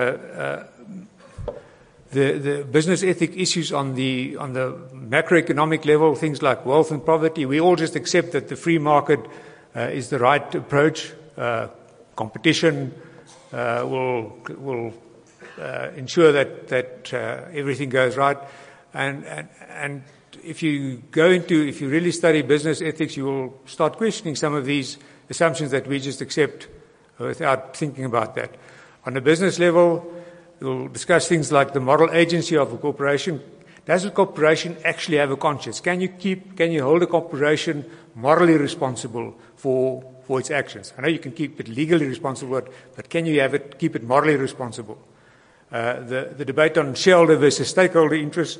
the business ethic issues on the macroeconomic level, things like wealth and poverty. We all just accept that the free market is the right approach. Competition will ensure that everything goes right. And if you really study business ethics, you will start questioning some of these assumptions that we just accept without thinking about that. On a business level, we'll discuss things like the moral agency of a corporation. Does a corporation actually have a conscience? Can you hold a corporation morally responsible for its actions? I know you can keep it legally responsible, but can you keep it morally responsible? The debate on shareholder versus stakeholder interest.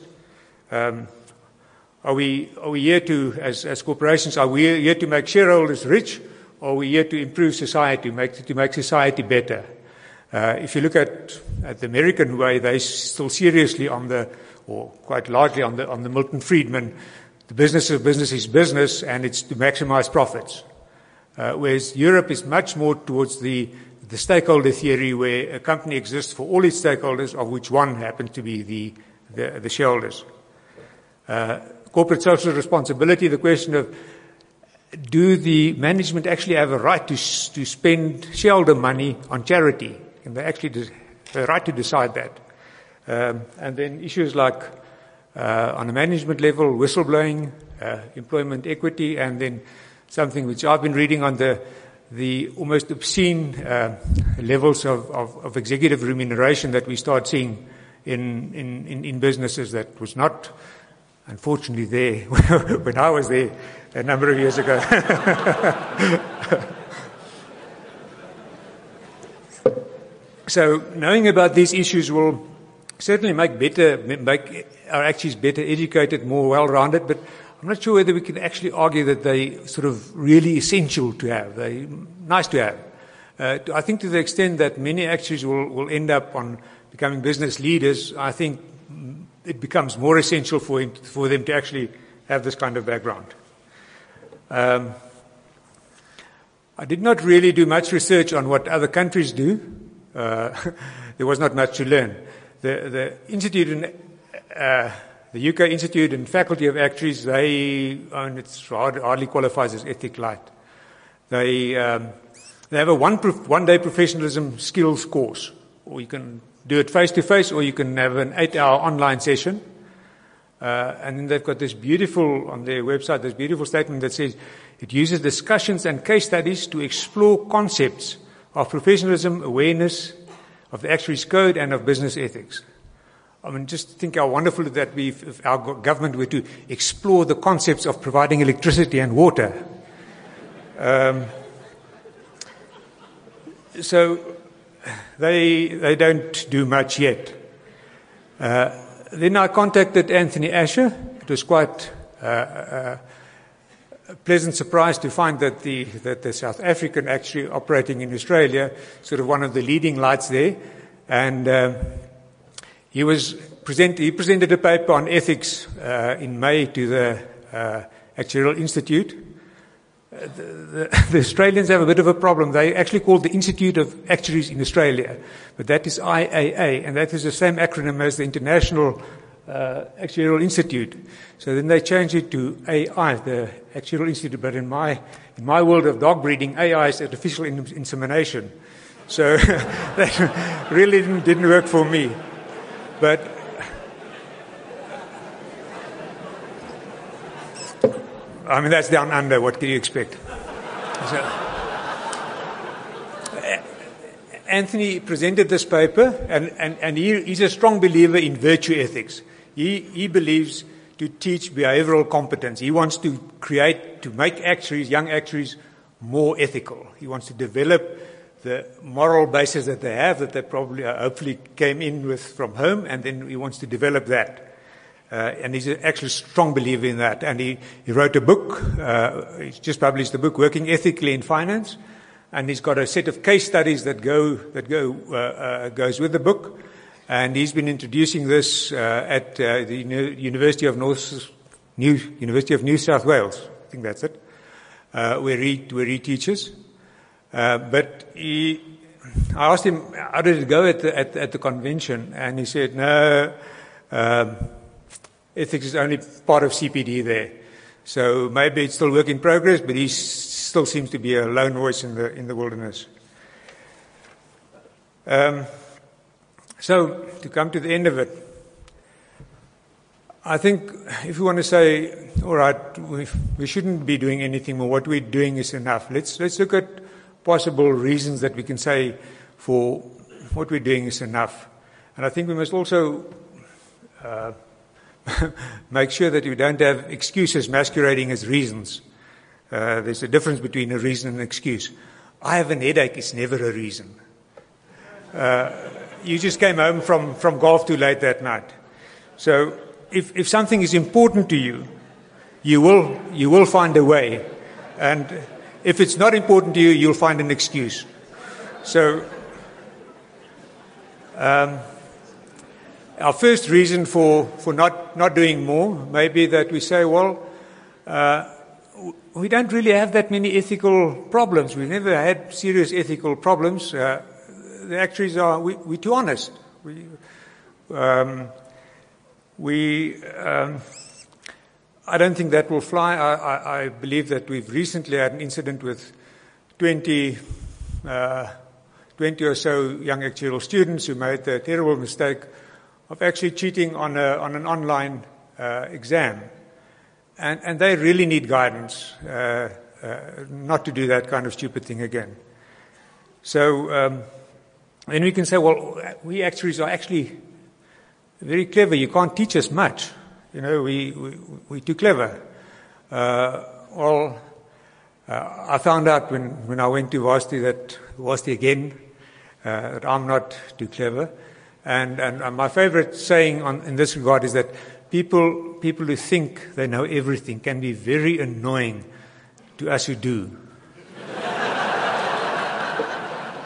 Are we here to, as corporations, are we here to make shareholders rich, or are we here to improve society, to make society better? If you look at the American way, they're still seriously or quite largely on the Milton Friedman, the business of business is business, and it's to maximize profits. Whereas Europe is much more towards the stakeholder theory, where a company exists for all its stakeholders, of which one happens to be the shareholders. Corporate social responsibility, the question of, do the management actually have a right to spend shareholder money on charity? And they actually have a right to decide that. And then issues like, on a management level, whistleblowing, employment equity, and then something which I've been reading on the almost obscene levels of executive remuneration that we start seeing in businesses that was not, unfortunately, there when I was there a number of years ago. So knowing about these issues will certainly make our actuaries better educated, more well-rounded, but I'm not sure whether we can actually argue that they sort of really essential to have. They're nice to have. I think to the extent that many actuaries will end up on becoming business leaders, I think it becomes more essential for them to actually have this kind of background. I did not really do much research on what other countries do. There was not much to learn. The institute in the UK Institute and Faculty of Actuaries, it's hardly qualifies as Ethic Light. They have a one-day professionalism skills course, or you can do it face-to-face, or you can have an 8-hour online session. And then they've got this beautiful, on their website, this beautiful statement that says, it uses discussions and case studies to explore concepts of professionalism, awareness of the actuaries code, and of business ethics. I mean, just think how wonderful it would be if our government were to explore the concepts of providing electricity and water. So they don't do much yet. Then I contacted Anthony Asher. It was quite a pleasant surprise to find that the South African actuary operating in Australia, sort of one of the leading lights there, and he presented a paper on ethics in May to the Actuarial Institute. The Australians have a bit of a problem. They actually call it the Institute of Actuaries in Australia, but that is IAA, and that is the same acronym as the International Actuarial Institute. So then they changed it to AI, the Actuarial Institute. But in my world of dog breeding, AI is artificial insemination. So that really didn't work for me. But I mean, that's down under. What can you expect? So, Anthony presented this paper, and he's a strong believer in virtue ethics. He believes to teach behavioral competence. He wants to make actuaries, young actuaries, more ethical. He wants to develop the moral basis that they have, that they probably hopefully came in with from home, and then he wants to develop that. And he's actually a strong believer in that. And he wrote a book. He's just published the book, Working Ethically in Finance. And he's got a set of case studies that goes with the book. And he's been introducing this at the University of New South Wales. I think that's it. Where he teaches. But I asked him, how did it go at the convention? And he said, no, ethics is only part of CPD there. So maybe it's still work in progress, but he still seems to be a lone voice in the wilderness. So to come to the end of it, I think if we want to say, all right, we shouldn't be doing anything more, what we're doing is enough. Let's look at possible reasons that we can say for what we're doing is enough. And I think we must also make sure that we don't have excuses masquerading as reasons. There's a difference between a reason and an excuse. I have an headache is never a reason. You just came home from golf too late that night. So if something is important to you, you will find a way. And if it's not important to you, you'll find an excuse. So our first reason for not doing more may be that we say, well, we don't really have that many ethical problems. We've never had serious ethical problems. The actuaries we're too honest. I don't think that will fly. I believe that we've recently had an incident with 20 or so young actuarial students who made the terrible mistake of actually cheating on an online exam. And they really need guidance not to do that kind of stupid thing again. So then we can say, well, we actuaries are actually very clever. You can't teach us much. You know, we're too clever. I found out when I went to Varsity again, that I'm not too clever. And my favorite saying in this regard is that people who think they know everything can be very annoying to us who do.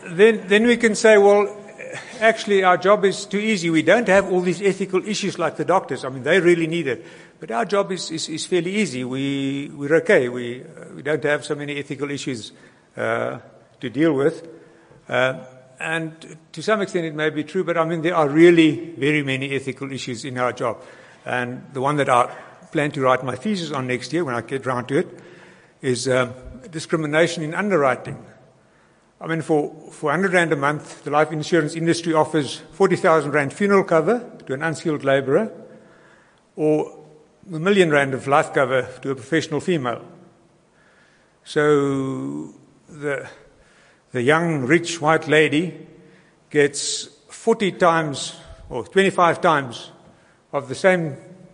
then we can say, well, actually our job is too easy. We don't have all these ethical issues like the doctors. I mean, they really need it. But our job is fairly easy. We're okay. We don't have so many ethical issues to deal with. And to some extent it may be true, but I mean, there are really very many ethical issues in our job. And the one that I plan to write my thesis on next year, when I get round to it, is discrimination in underwriting. I mean, for 100 Rand a month, the life insurance industry offers 40,000 Rand funeral cover to an unskilled labourer, or 1 million Rand of life cover to a professional female. So the young, rich, white lady gets 40 times or 25 times of the same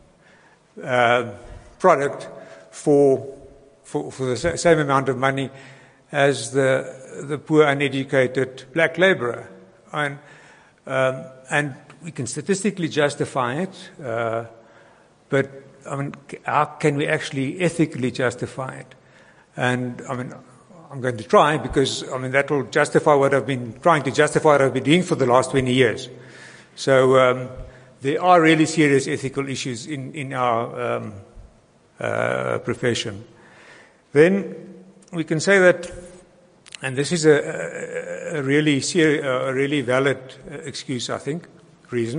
product for the same amount of money as the poor, uneducated black labourer. And we can statistically justify it, but I mean, how can we actually ethically justify it? And I mean, I'm going to try, because I mean that will justify what I've been trying to justify, what I've been doing for the last 20 years. So there are really serious ethical issues in our profession. Then we can say that, and this is a really valid excuse, I think, reason.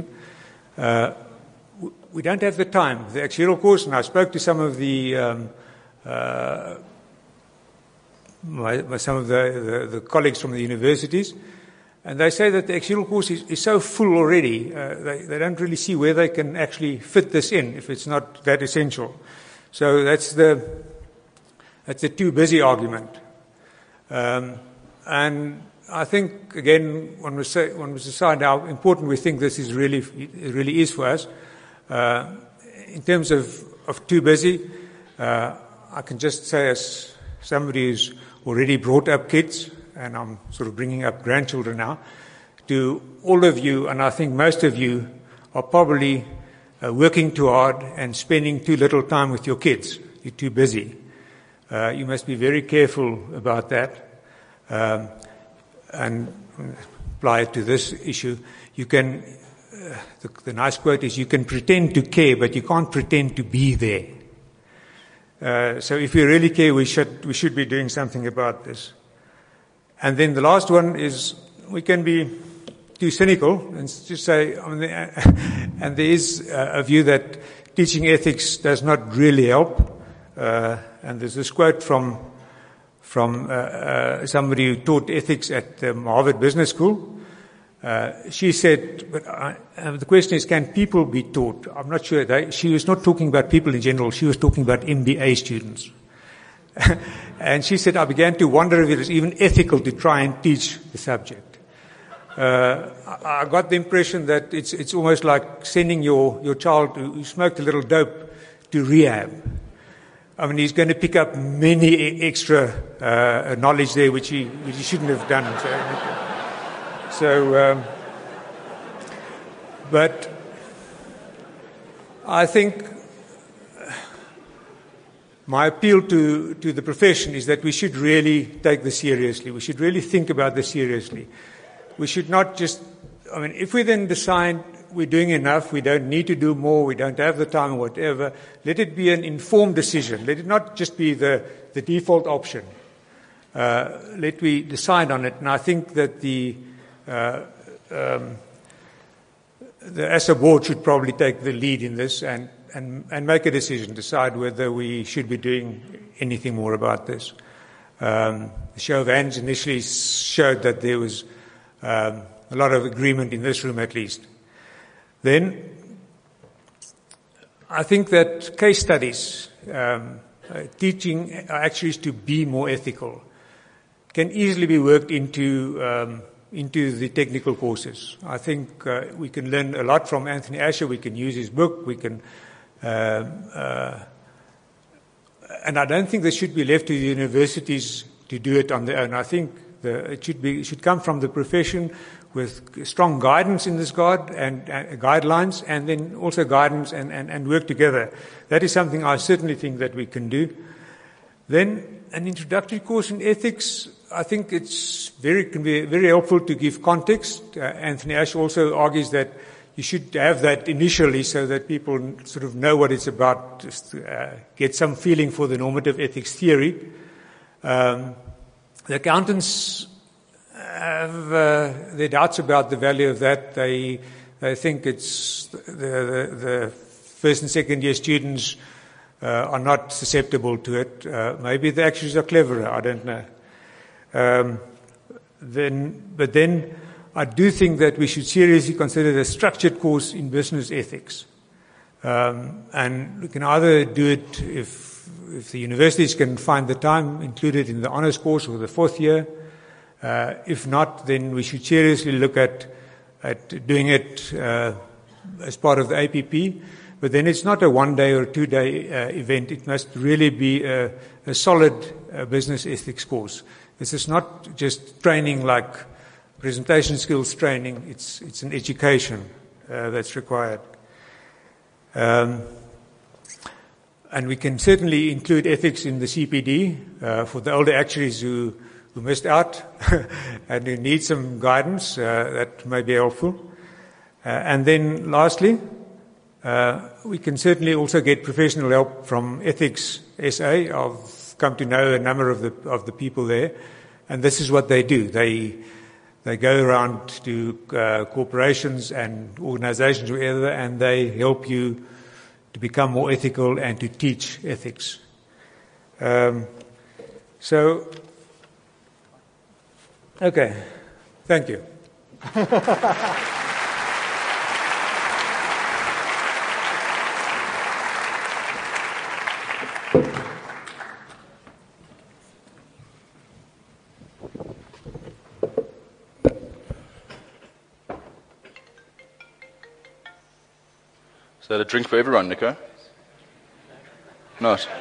We don't have the time. The actuarial course, and I spoke to some of the colleagues from the universities, and they say that the actuarial course is so full already. They don't really see where they can actually fit this in if it's not that essential. So that's the too busy argument. And I think, again, one must decide how important we think this really is for us. In terms of too busy, I can just say, as somebody who's already brought up kids, and I'm sort of bringing up grandchildren now, to all of you, and I think most of you are probably working too hard and spending too little time with your kids. You're too busy. You must be very careful about that. And apply it to this issue. You can, the nice quote is, you can pretend to care, but you can't pretend to be there. So if we really care, we should be doing something about this. And then the last one is, we can be too cynical and just say, and there is a view that teaching ethics does not really help. And there's this quote from somebody who taught ethics at Harvard Business School. She said, but the question is, can people be taught? I'm not sure. She was not talking about people in general. She was talking about MBA students. And she said, I began to wonder if it is even ethical to try and teach the subject. I got the impression that it's almost like sending your child who smoked a little dope to rehab. I mean, he's going to pick up many extra knowledge there which he shouldn't have done. But I think my appeal to the profession is that we should really take this seriously. We should really think about this seriously. We should not just, I mean, if we then decide we're doing enough, we don't need to do more, we don't have the time or whatever, let it be an informed decision. Let it not just be the default option. Let we decide on it. And I think that as a board should probably take the lead in this and make a decision, decide whether we should be doing anything more about this. The show of hands initially showed that there was a lot of agreement in this room at least. Then I think that case studies, teaching actually to be more ethical, can easily be worked into the technical courses. I think we can learn a lot from Anthony Asher. We can use his book. We can, and I don't think this should be left to the universities to do it on their own. I think it should come from the profession with strong guidance in this regard and guidelines, and then also guidance and work together. That is something I certainly think that we can do. Then an introductory course in ethics, I think can be very helpful to give context. Anthony Ash also argues that you should have that initially so that people sort of know what it's about, just get some feeling for the normative ethics theory. The accountants have their doubts about the value of that. They think it's the first and second year students are not susceptible to it. Maybe the actuaries are cleverer, I don't know. But then I do think that we should seriously consider the structured course in business ethics. And we can either do it if the universities can find the time, include it in the honours course or the fourth year. If not, then we should seriously look at doing it as part of the APP. But then it's not a one-day or two-day event. It must really be a solid business ethics course. This is not just training like presentation skills training. It's an education that's required. And we can certainly include ethics in the CPD for the older actuaries who missed out and who need some guidance. That may be helpful. And then lastly, we can certainly also get professional help from Ethics SA. I've come to know a number of the people there, and this is what they do. They go around to corporations and organizations, wherever, and they help you to become more ethical and to teach ethics. Okay, thank you. Is that a drink for everyone, Nico? Not.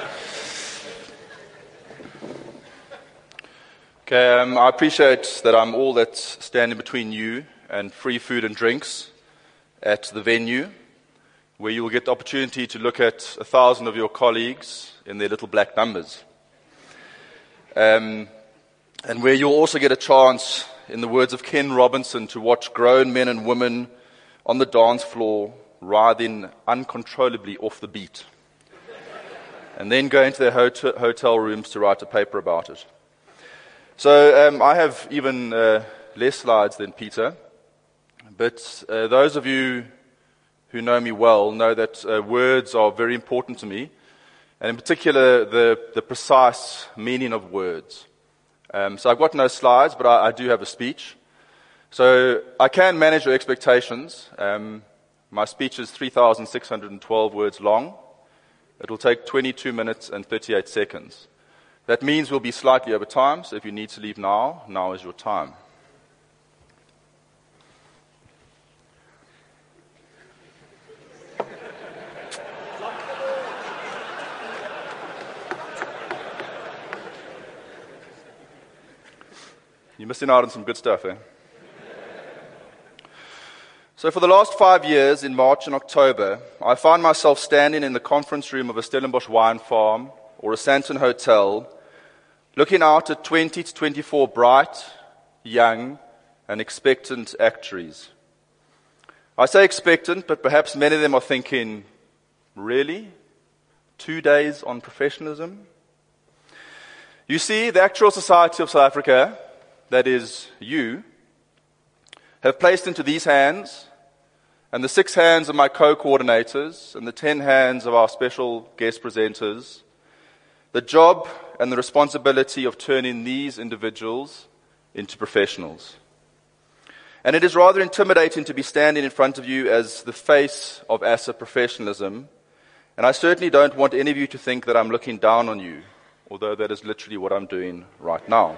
Okay, I appreciate that I'm all that's standing between you and free food and drinks at the venue, where you will get the opportunity to look at 1,000 of your colleagues in their little black numbers. And where you'll also get a chance, in the words of Ken Robinson, to watch grown men and women on the dance floor writhing uncontrollably off the beat, and then go into their hotel rooms to write a paper about it. So I have even less slides than Peter, but those of you who know me well know that words are very important to me, and in particular the precise meaning of words. So I've got no slides, but I do have a speech. So I can manage your expectations. My speech is 3,612 words long. It will take 22 minutes and 38 seconds. That means we'll be slightly over time, so if you need to leave now is your time. You're missing out on some good stuff, eh? So for the last 5 years, in March and October, I find myself standing in the conference room of a Stellenbosch wine farm or a Sandton hotel, looking out at 20 to 24 bright, young, and expectant actuaries. I say expectant, but perhaps many of them are thinking, really? 2 days on professionalism? You see, the Actuarial Society of South Africa, that is you, have placed into these hands, and the 6 hands of my co-coordinators, and the 10 hands of our special guest presenters, the job and the responsibility of turning these individuals into professionals. And it is rather intimidating to be standing in front of you as the face of ASSA professionalism, and I certainly don't want any of you to think that I'm looking down on you, although that is literally what I'm doing right now.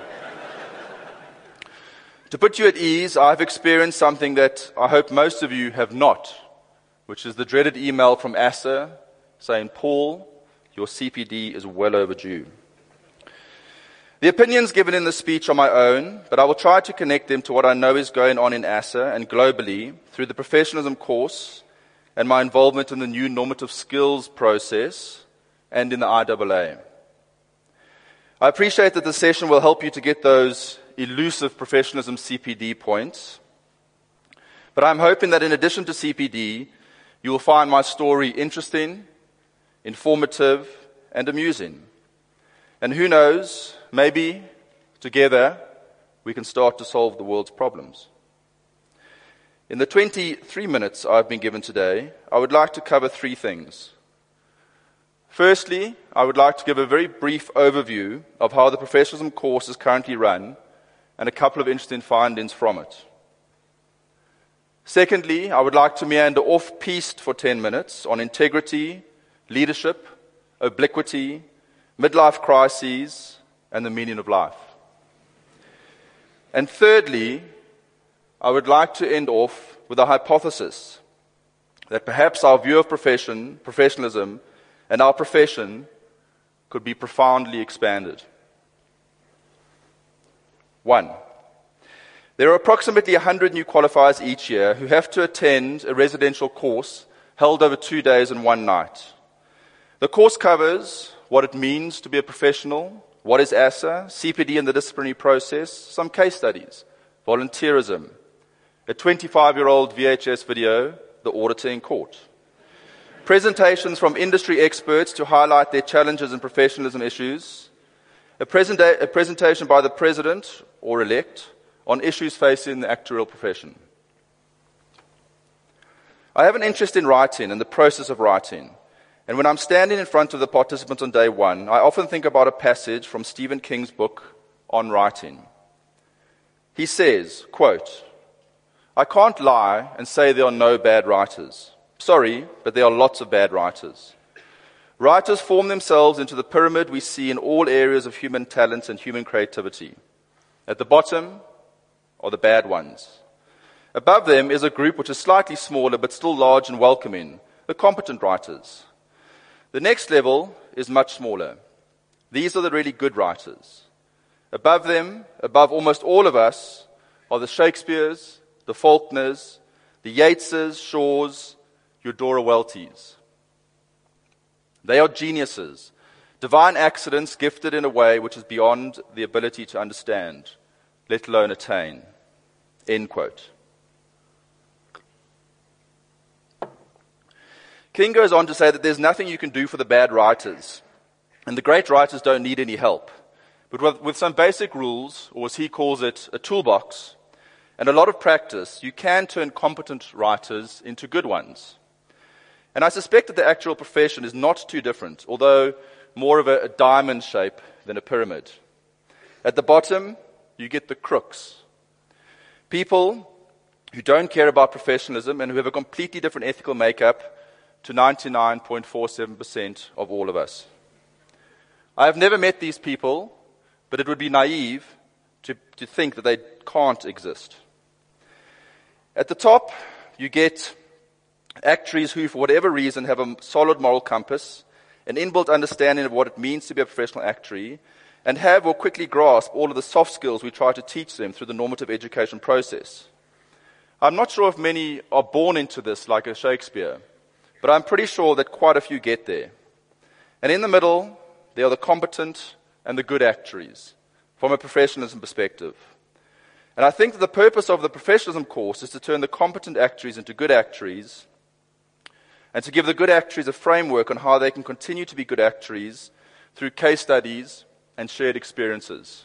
To put you at ease, I've experienced something that I hope most of you have not, which is the dreaded email from ASSA saying, Paul, your CPD is well overdue. The opinions given in the speech are my own, but I will try to connect them to what I know is going on in ASSA and globally through the professionalism course and my involvement in the new normative skills process and in the IAA. I appreciate that the session will help you to get those elusive professionalism CPD points, but I'm hoping that in addition to CPD, you will find my story interesting, informative, and amusing. And who knows, maybe together we can start to solve the world's problems. In the 23 minutes I've been given today, I would like to cover 3 things. Firstly, I would like to give a very brief overview of how the professionalism course is currently run and a couple of interesting findings from it. Secondly, I would like to meander off-piste for 10 minutes on integrity, leadership, obliquity, midlife crises, and the meaning of life. And thirdly, I would like to end off with a hypothesis that perhaps our view of professionalism, and our profession could be profoundly expanded. 1. There are approximately 100 new qualifiers each year who have to attend a residential course held over 2 days and 1 night. The course covers what it means to be a professional, what is ASA, CPD and the disciplinary process, some case studies, volunteerism, a 25-year-old VHS video, the auditor in court, presentations from industry experts to highlight their challenges and professionalism issues, a presentation by the president or elect on issues facing the actuarial profession. I have an interest in writing and the process of writing. And when I'm standing in front of the participants on day 1, I often think about a passage from Stephen King's book on writing. He says, quote, "I can't lie and say there are no bad writers. Sorry, but there are lots of bad writers. Writers form themselves into the pyramid we see in all areas of human talent and human creativity. At the bottom are the bad ones. Above them is a group which is slightly smaller but still large and welcoming, the competent writers. The next level is much smaller. These are the really good writers. Above them, above almost all of us, are the Shakespeares, the Faulkners, the Yeatses, Shaws, Eudora Weltys. They are geniuses, divine accidents gifted in a way which is beyond the ability to understand, let alone attain." End quote. King goes on to say that there's nothing you can do for the bad writers, and the great writers don't need any help. But with some basic rules, or as he calls it, a toolbox, and a lot of practice, you can turn competent writers into good ones. And I suspect that the actual profession is not too different, although more of a diamond shape than a pyramid. At the bottom, you get the crooks. People who don't care about professionalism and who have a completely different ethical makeup to 99.47% of all of us. I have never met these people, but it would be naive to think that they can't exist. At the top, you get actuaries who, for whatever reason, have a solid moral compass, an inbuilt understanding of what it means to be a professional actuary, and have or quickly grasp all of the soft skills we try to teach them through the normative education process. I'm not sure if many are born into this like a Shakespeare, but I'm pretty sure that quite a few get there. And in the middle, there are the competent and the good actuaries, from a professionalism perspective. And I think that the purpose of the professionalism course is to turn the competent actuaries into good actuaries, and to give the good actuaries a framework on how they can continue to be good actuaries through case studies and shared experiences.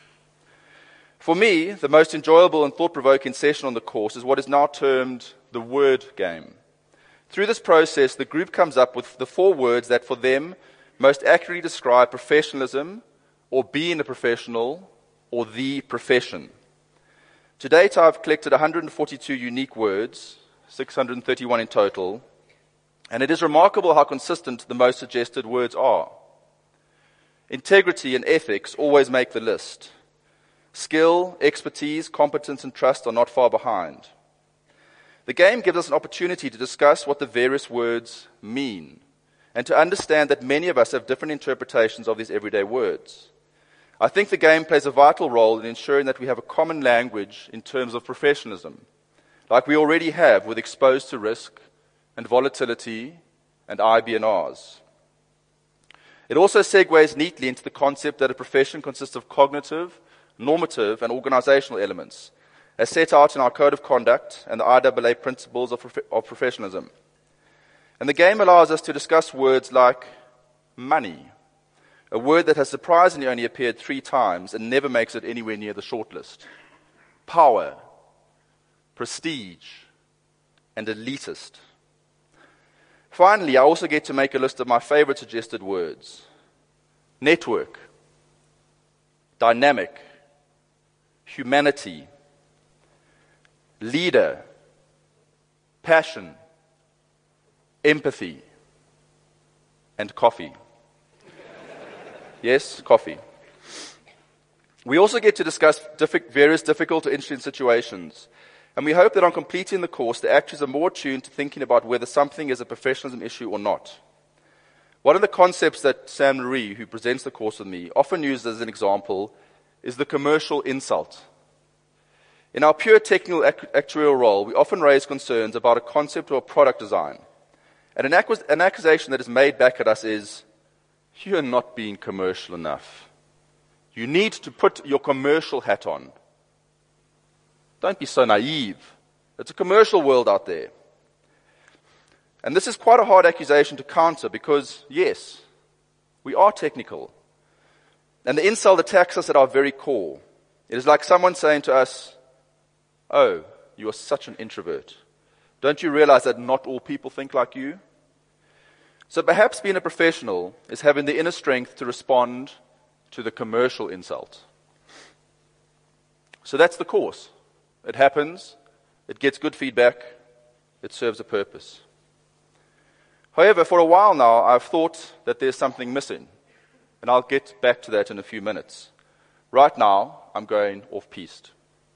For me, the most enjoyable and thought-provoking session on the course is what is now termed the word game. Through this process, the group comes up with the 4 words that for them most accurately describe professionalism, or being a professional, or the profession. To date, I've collected 142 unique words, 631 in total, and it is remarkable how consistent the most suggested words are. Integrity and ethics always make the list. Skill, expertise, competence, and trust are not far behind. The game gives us an opportunity to discuss what the various words mean, and to understand that many of us have different interpretations of these everyday words. I think the game plays a vital role in ensuring that we have a common language in terms of professionalism, like we already have with exposed to risk and volatility and IBNRs. It also segues neatly into the concept that a profession consists of cognitive, normative, and organizational elements, as set out in our Code of Conduct and the IAA Principles of Professionalism. And the game allows us to discuss words like money, a word that has surprisingly only appeared 3 times and never makes it anywhere near the shortlist, power, prestige, and elitist. Finally, I also get to make a list of my favorite suggested words: network, dynamic, humanity, leader, passion, empathy, and coffee. Yes, coffee. We also get to discuss various difficult or interesting situations, and we hope that on completing the course, the actuaries are more attuned to thinking about whether something is a professionalism issue or not. One of the concepts that Sam Marie, who presents the course with me, often uses as an example is the commercial insult. In our pure technical actuarial role, we often raise concerns about a concept or a product design. And an accusation that is made back at us is, "You're not being commercial enough. You need to put your commercial hat on. Don't be so naive. It's a commercial world out there." And this is quite a hard accusation to counter because, yes, we are technical. And the insult attacks us at our very core. It is like someone saying to us, "Oh, you are such an introvert. Don't you realize that not all people think like you?" So perhaps being a professional is having the inner strength to respond to the commercial insult. So that's the course. It happens, it gets good feedback, it serves a purpose. However, for a while now, I've thought that there's something missing, and I'll get back to that in a few minutes. Right now, I'm going off-piste.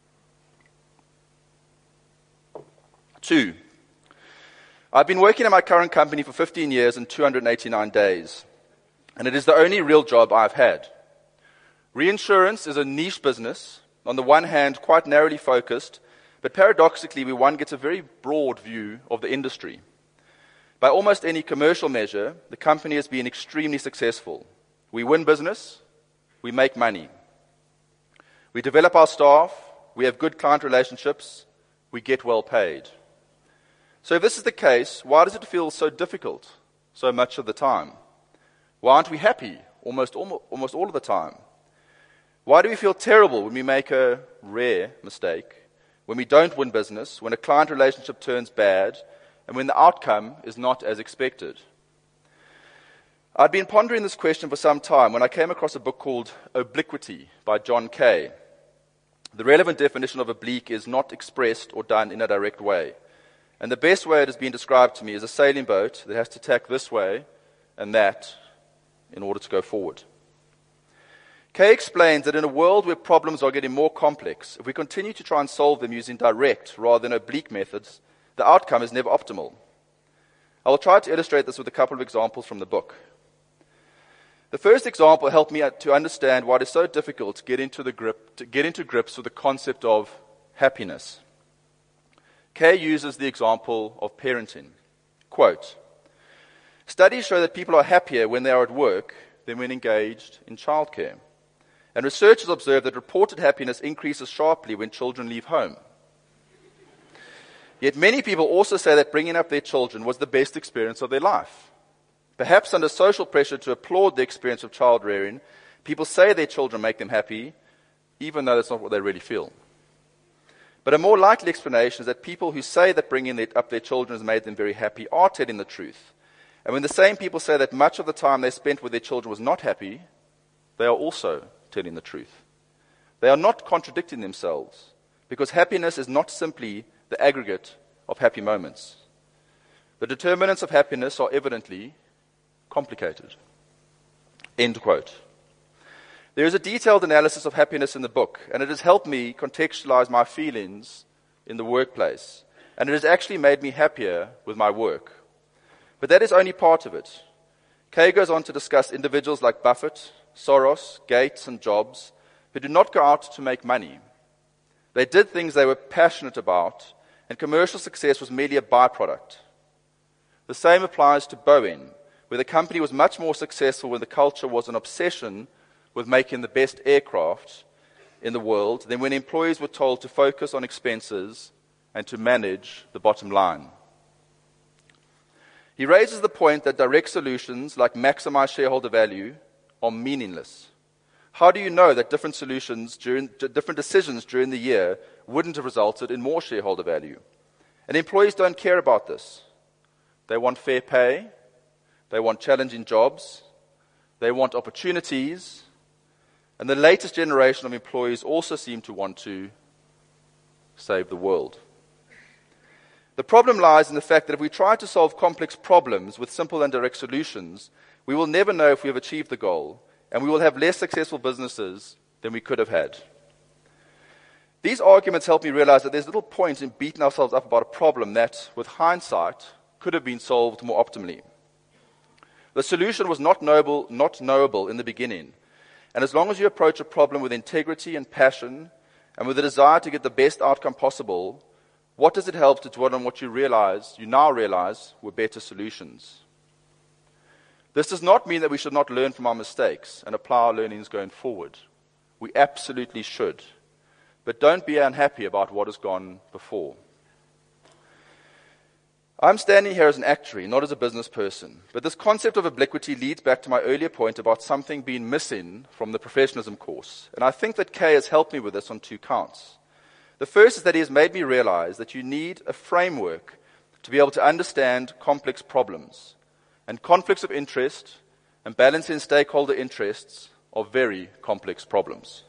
2. I've been working at my current company for 15 years and 289 days, and it is the only real job I've had. Reinsurance is a niche business, on the one hand quite narrowly focused, but paradoxically one gets a very broad view of the industry. By almost any commercial measure, the company has been extremely successful. We win business, we make money. We develop our staff, we have good client relationships, we get well paid. So if this is the case, why does it feel so difficult so much of the time? Why aren't we happy almost all of the time? Why do we feel terrible when we make a rare mistake, when we don't win business, when a client relationship turns bad, and when the outcome is not as expected? I'd been pondering this question for some time when I came across a book called Obliquity by John Kay. The relevant definition of oblique is not expressed or done in a direct way. And the best way it has been described to me is a sailing boat that has to tack this way and that in order to go forward. Kay explains that in a world where problems are getting more complex, if we continue to try and solve them using direct rather than oblique methods, the outcome is never optimal. I will try to illustrate this with a couple of examples from the book. The first example helped me to understand why it is so difficult to get into grips with the concept of happiness. Kay uses the example of parenting. Quote, "Studies show that people are happier when they are at work than when engaged in childcare. And researchers observe that reported happiness increases sharply when children leave home. Yet many people also say that bringing up their children was the best experience of their life. Perhaps under social pressure to applaud the experience of child rearing, people say their children make them happy, even though that's not what they really feel. But a more likely explanation is that people who say that bringing up their children has made them very happy are telling the truth. And when the same people say that much of the time they spent with their children was not happy, they are also telling the truth. They are not contradicting themselves, because happiness is not simply the aggregate of happy moments. The determinants of happiness are evidently complicated." End quote. There is a detailed analysis of happiness in the book, and it has helped me contextualize my feelings in the workplace, and it has actually made me happier with my work. But that is only part of it. Kay goes on to discuss individuals like Buffett, Soros, Gates, and Jobs, who did not go out to make money. They did things they were passionate about, and commercial success was merely a byproduct. The same applies to Boeing, where the company was much more successful when the culture was an obsession with making the best aircraft in the world than when employees were told to focus on expenses and to manage the bottom line. He raises the point that direct solutions like maximize shareholder value are meaningless. How do you know that different decisions during the year wouldn't have resulted in more shareholder value? And employees don't care about this. They want fair pay, they want challenging jobs, they want opportunities, and the latest generation of employees also seem to want to save the world. The problem lies in the fact that if we try to solve complex problems with simple and direct solutions, we will never know if we have achieved the goal, and we will have less successful businesses than we could have had. These arguments help me realize that there's little point in beating ourselves up about a problem that, with hindsight, could have been solved more optimally. The solution was not knowable in the beginning, and as long as you approach a problem with integrity and passion, and with a desire to get the best outcome possible, what does it help to dwell on what you now realize were better solutions? This does not mean that we should not learn from our mistakes and apply our learnings going forward. We absolutely should. But don't be unhappy about what has gone before. I'm standing here as an actuary, not as a business person. But this concept of obliquity leads back to my earlier point about something being missing from the professionalism course. And I think that Kay has helped me with this on 2 counts. The first is that he has made me realize that you need a framework to be able to understand complex problems. And conflicts of interest and balancing stakeholder interests are very complex problems.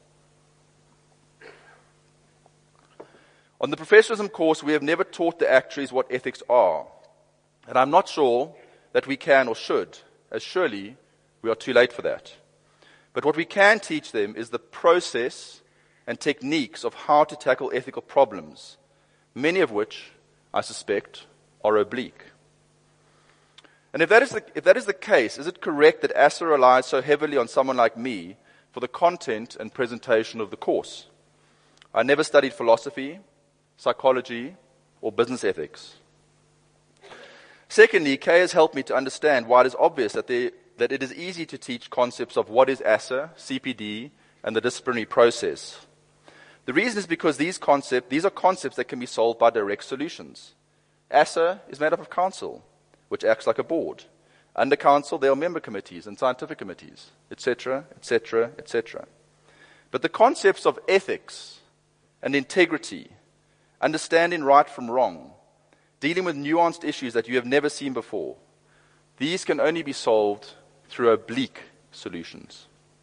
On the professionalism course, we have never taught the actuaries what ethics are. And I'm not sure that we can or should, as surely we are too late for that. But what we can teach them is the process and techniques of how to tackle ethical problems, many of which, I suspect, are oblique. And if that is the case, is it correct that ASSA relies so heavily on someone like me for the content and presentation of the course? I never studied philosophy, psychology, or business ethics. Secondly, Kay has helped me to understand why it is obvious that it is easy to teach concepts of what is ASSA, CPD, and the disciplinary process. The reason is because these are concepts that can be solved by direct solutions. ASSA is made up of council, which acts like a board. Under council, there are member committees and scientific committees, etc., etc., etc. But the concepts of ethics and integrity, understanding right from wrong, dealing with nuanced issues that you have never seen before, these can only be solved through oblique solutions.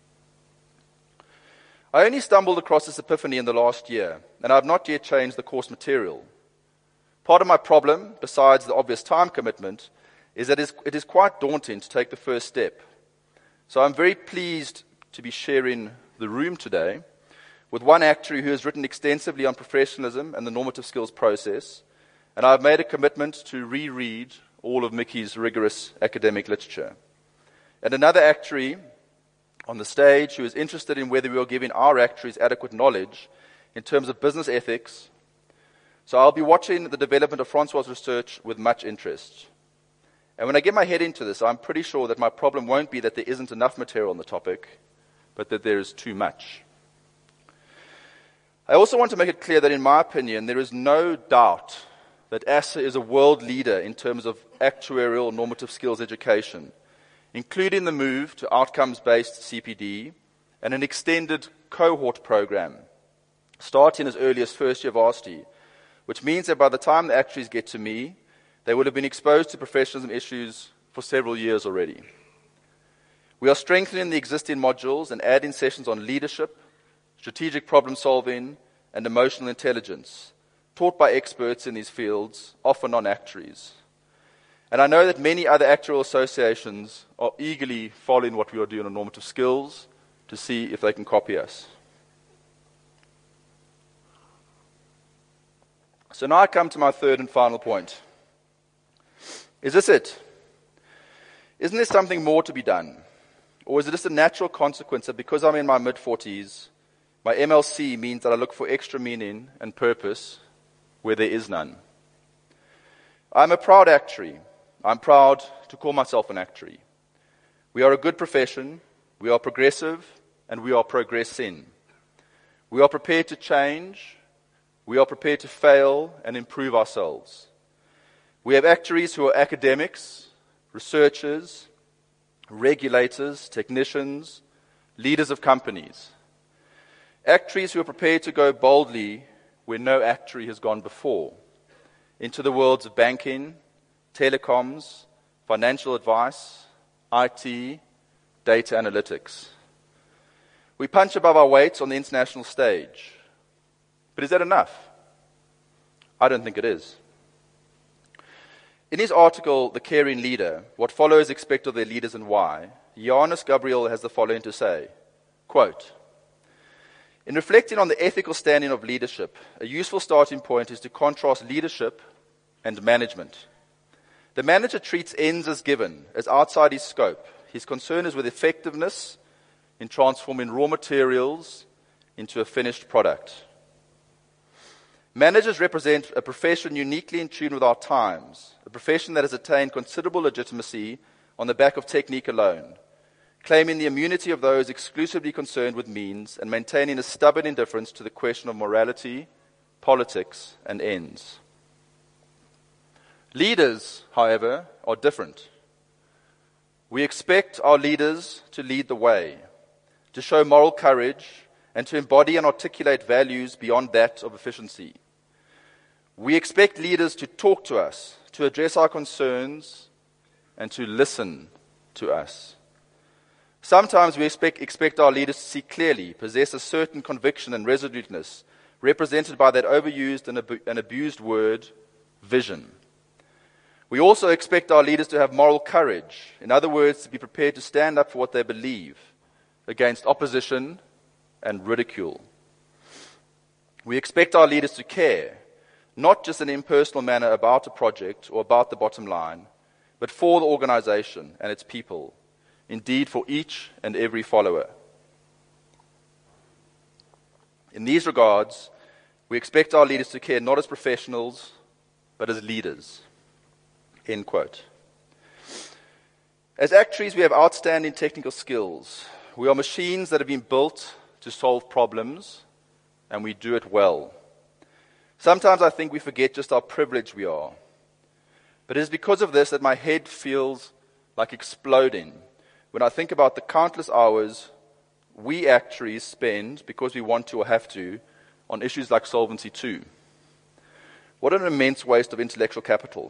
I only stumbled across this epiphany in the last year, and I have not yet changed the course material. Part of my problem, besides the obvious time commitment, is that it is quite daunting to take the first step. So I'm very pleased to be sharing the room today with one actuary who has written extensively on professionalism and the normative skills process, and I've made a commitment to reread all of Mickey's rigorous academic literature. And another actuary on the stage who is interested in whether we are giving our actuaries adequate knowledge in terms of business ethics. So I'll be watching the development of Francois' research with much interest. And when I get my head into this, I'm pretty sure that my problem won't be that there isn't enough material on the topic, but that there is too much. I also want to make it clear that in my opinion, there is no doubt that ASSA is a world leader in terms of actuarial normative skills education, including the move to outcomes-based CPD and an extended cohort program, starting as early as first year varsity, which means that by the time the actuaries get to me, they would have been exposed to professionalism issues for several years already. We are strengthening the existing modules and adding sessions on leadership, strategic problem solving, and emotional intelligence, taught by experts in these fields, often non-actuaries. And I know that many other actuarial associations are eagerly following what we are doing on normative skills to see if they can copy us. So now I come to my third and final point. Is this it? Isn't there something more to be done? Or is it just a natural consequence that because I'm in my mid-40s, my MLC means that I look for extra meaning and purpose where there is none? I'm a proud actuary. I'm proud to call myself an actuary. We are a good profession, we are progressive, and we are progressing. We are prepared to change, we are prepared to fail and improve ourselves. We have actuaries who are academics, researchers, regulators, technicians, leaders of companies. Actuaries who are prepared to go boldly where no actuary has gone before, into the worlds of banking, telecoms, financial advice, IT, data analytics. We punch above our weight on the international stage. But is that enough? I don't think it is. In his article, The Caring Leader, What Followers Expect of Their Leaders and Why, Johannes Gabriel has the following to say, quote, in reflecting on the ethical standing of leadership, a useful starting point is to contrast leadership and management. The manager treats ends as given, as outside his scope. His concern is with effectiveness in transforming raw materials into a finished product. Managers represent a profession uniquely in tune with our times, a profession that has attained considerable legitimacy on the back of technique alone, claiming the immunity of those exclusively concerned with means and maintaining a stubborn indifference to the question of morality, politics, and ends. Leaders, however, are different. We expect our leaders to lead the way, to show moral courage, and to embody and articulate values beyond that of efficiency. We expect leaders to talk to us, to address our concerns, and to listen to us. Sometimes we expect our leaders to see clearly, possess a certain conviction and resoluteness, represented by that overused and abused word, vision. We also expect our leaders to have moral courage, in other words, to be prepared to stand up for what they believe against opposition and ridicule. We expect our leaders to care, not just in an impersonal manner about a project or about the bottom line, but for the organization and its people, indeed for each and every follower. In these regards, we expect our leaders to care not as professionals, but as leaders. End quote. As actuaries, we have outstanding technical skills. We are machines that have been built to solve problems, and we do it well. Sometimes I think we forget just how privileged we are. But it is because of this that my head feels like exploding when I think about the countless hours we actuaries spend, because we want to or have to, on issues like Solvency II. What an immense waste of intellectual capital.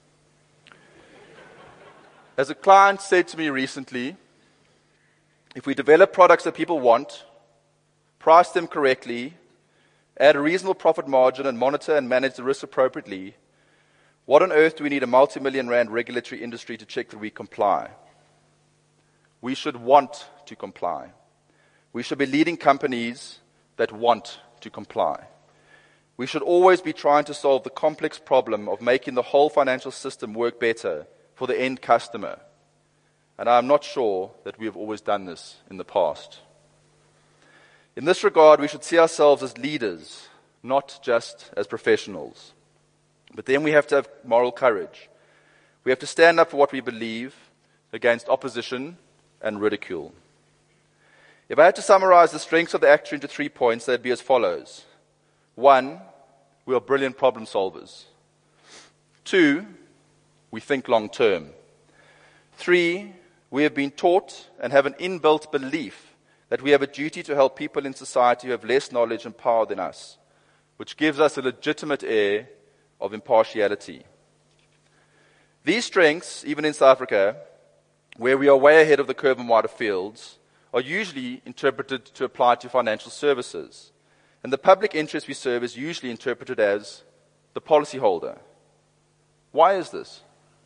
As a client said to me recently, if we develop products that people want, price them correctly, add a reasonable profit margin, and monitor and manage the risk appropriately, what on earth do we need a multi-million rand regulatory industry to check that we comply? We should want to comply. We should be leading companies that want to comply. We should always be trying to solve the complex problem of making the whole financial system work better for the end customer. And I'm not sure that we have always done this in the past. In this regard, we should see ourselves as leaders, not just as professionals. But then we have to have moral courage. We have to stand up for what we believe against opposition and ridicule. If I had to summarize the strengths of the actuary into 3 points, they'd be as follows. 1, we are brilliant problem solvers. 2, we think long term. 3, we have been taught and have an inbuilt belief that we have a duty to help people in society who have less knowledge and power than us, which gives us a legitimate air of impartiality. These strengths, even in South Africa, where we are way ahead of the curve in wider fields, are usually interpreted to apply to financial services. And the public interest we serve is usually interpreted as the policyholder. Why is this?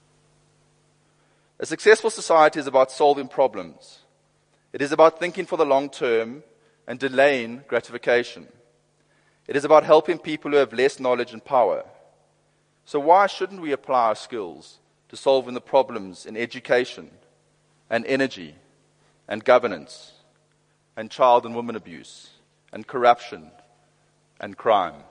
A successful society is about solving problems. It is about thinking for the long term and delaying gratification. It is about helping people who have less knowledge and power. So why shouldn't we apply our skills to solving the problems in education and energy and governance and child and women abuse and corruption and crime?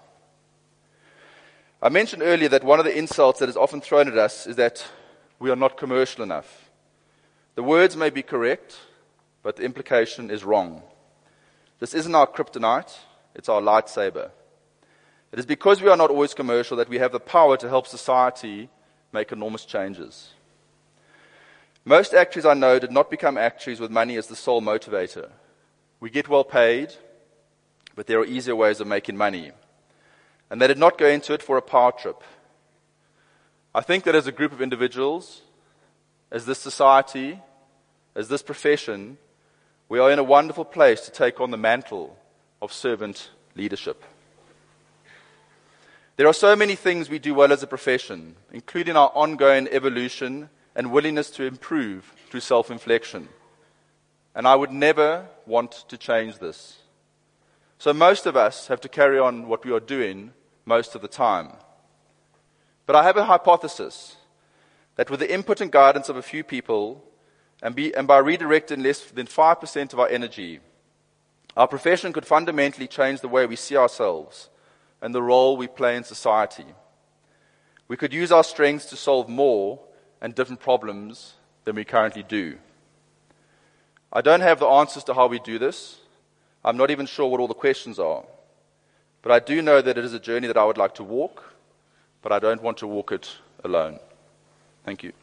I mentioned earlier that one of the insults that is often thrown at us is that we are not commercial enough. The words may be correct, but the implication is wrong. This isn't our kryptonite, it's our lightsaber. It is because we are not always commercial that we have the power to help society make enormous changes. Most actuaries I know did not become actuaries with money as the sole motivator. We get well paid, but there are easier ways of making money. And they did not go into it for a power trip. I think that as a group of individuals, as this society, as this profession, we are in a wonderful place to take on the mantle of servant leadership. There are so many things we do well as a profession, including our ongoing evolution and willingness to improve through self-inflection. And I would never want to change this. So most of us have to carry on what we are doing most of the time. But I have a hypothesis that with the input and guidance of a few people, and by redirecting less than 5% of our energy, our profession could fundamentally change the way we see ourselves and the role we play in society. We could use our strengths to solve more and different problems than we currently do. I don't have the answers to how we do this. I'm not even sure what all the questions are. But I do know that it is a journey that I would like to walk, but I don't want to walk it alone. Thank you.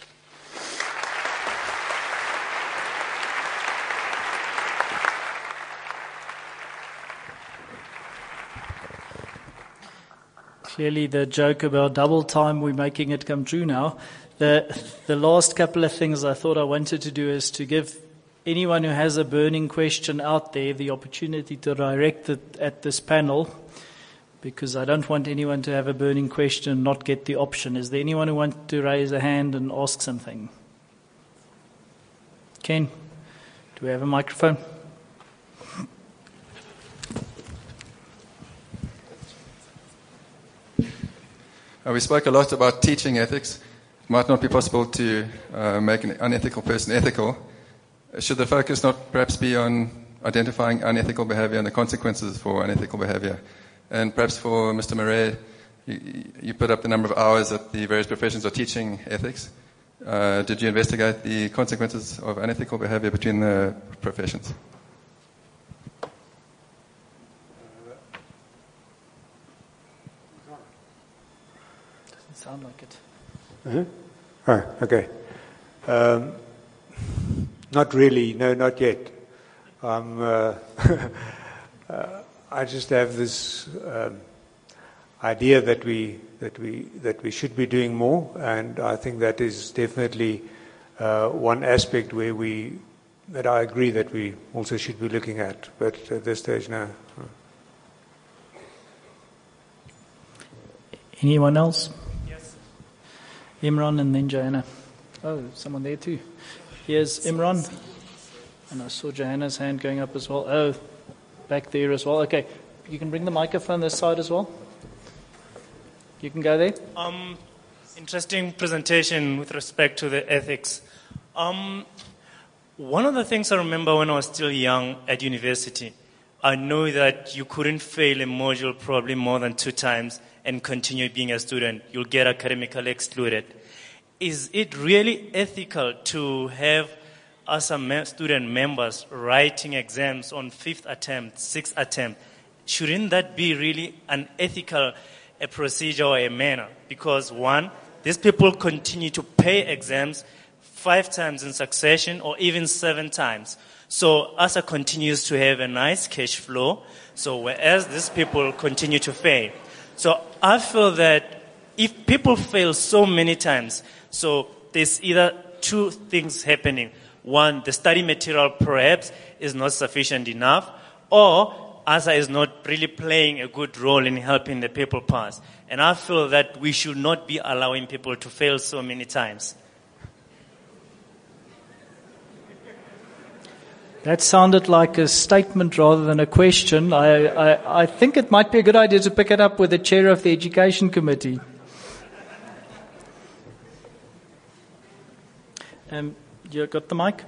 Clearly the joke about double time, we're making it come true now. The last couple of things I thought I wanted to do is to give anyone who has a burning question out there the opportunity to direct it at this panel, because I don't want anyone to have a burning question and not get the option. Is there anyone who wants to raise a hand and ask something? Ken, do we have a microphone? We spoke a lot about teaching ethics. It might not be possible to make an unethical person ethical. Should the focus not perhaps be on identifying unethical behavior and the consequences for unethical behavior? And perhaps for Mr. Murray, you put up the number of hours that the various professions are teaching ethics. Did you investigate the consequences of unethical behavior between the professions? Sound like it. Oh, okay. Not really. No, not yet. I just have this idea that we should be doing more, and I think that is definitely one aspect where that I agree that we also should be looking at. But at this stage, no. Anyone else? Imran and then Joanna. Oh, someone there too. Here's Imran. And I saw Joanna's hand going up as well. Oh, back there as well. Okay, you can bring the microphone this side as well. You can go there. Interesting presentation with respect to the ethics. One of the things I remember when I was still young at university, I know that you couldn't fail a module probably more than 2 times and continue being a student. You'll get academically excluded. Is it really ethical to have us as student members writing exams on 5th attempt, 6th attempt? Shouldn't that be really an ethical procedure or a manner? Because one, these people continue to pay exams 5 times in succession or even 7 times. So ASA continues to have a nice cash flow, so whereas these people continue to fail. So I feel that if people fail so many times, so there's either 2 things happening. One, the study material perhaps is not sufficient enough, or ASA is not really playing a good role in helping the people pass. And I feel that we should not be allowing people to fail so many times. That sounded like a statement rather than a question. I think it might be a good idea to pick it up with the chair of the Education Committee. You got the mic?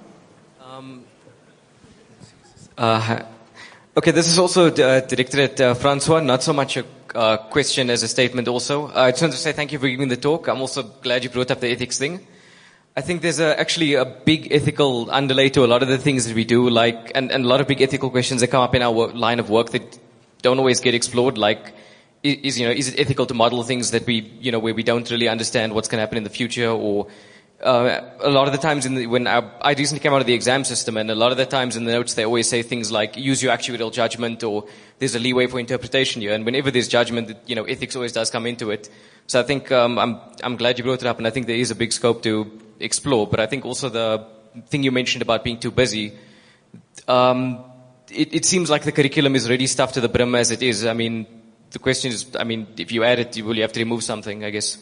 Okay, this is also directed at Francois, not so much a question as a statement also. I just want to say thank you for giving the talk. I'm also glad you brought up the ethics thing. I think there's actually a big ethical underlay to a lot of the things that we do, like, and a lot of big ethical questions that come up in our line of work that don't always get explored, like, is it ethical to model things that where we don't really understand what's going to happen in the future, or a lot of the times when I recently came out of the exam system, and a lot of the times in the notes they always say things like use your actuarial judgment, or there's a leeway for interpretation here. And whenever there's judgment, ethics always does come into it. So I think I'm glad you brought it up, and I think there is a big scope to explore. But I think also the thing you mentioned about being too busy, it seems like the curriculum is already stuffed to the brim as it is. I mean, the question is, if you add it, will you have to remove something, I guess?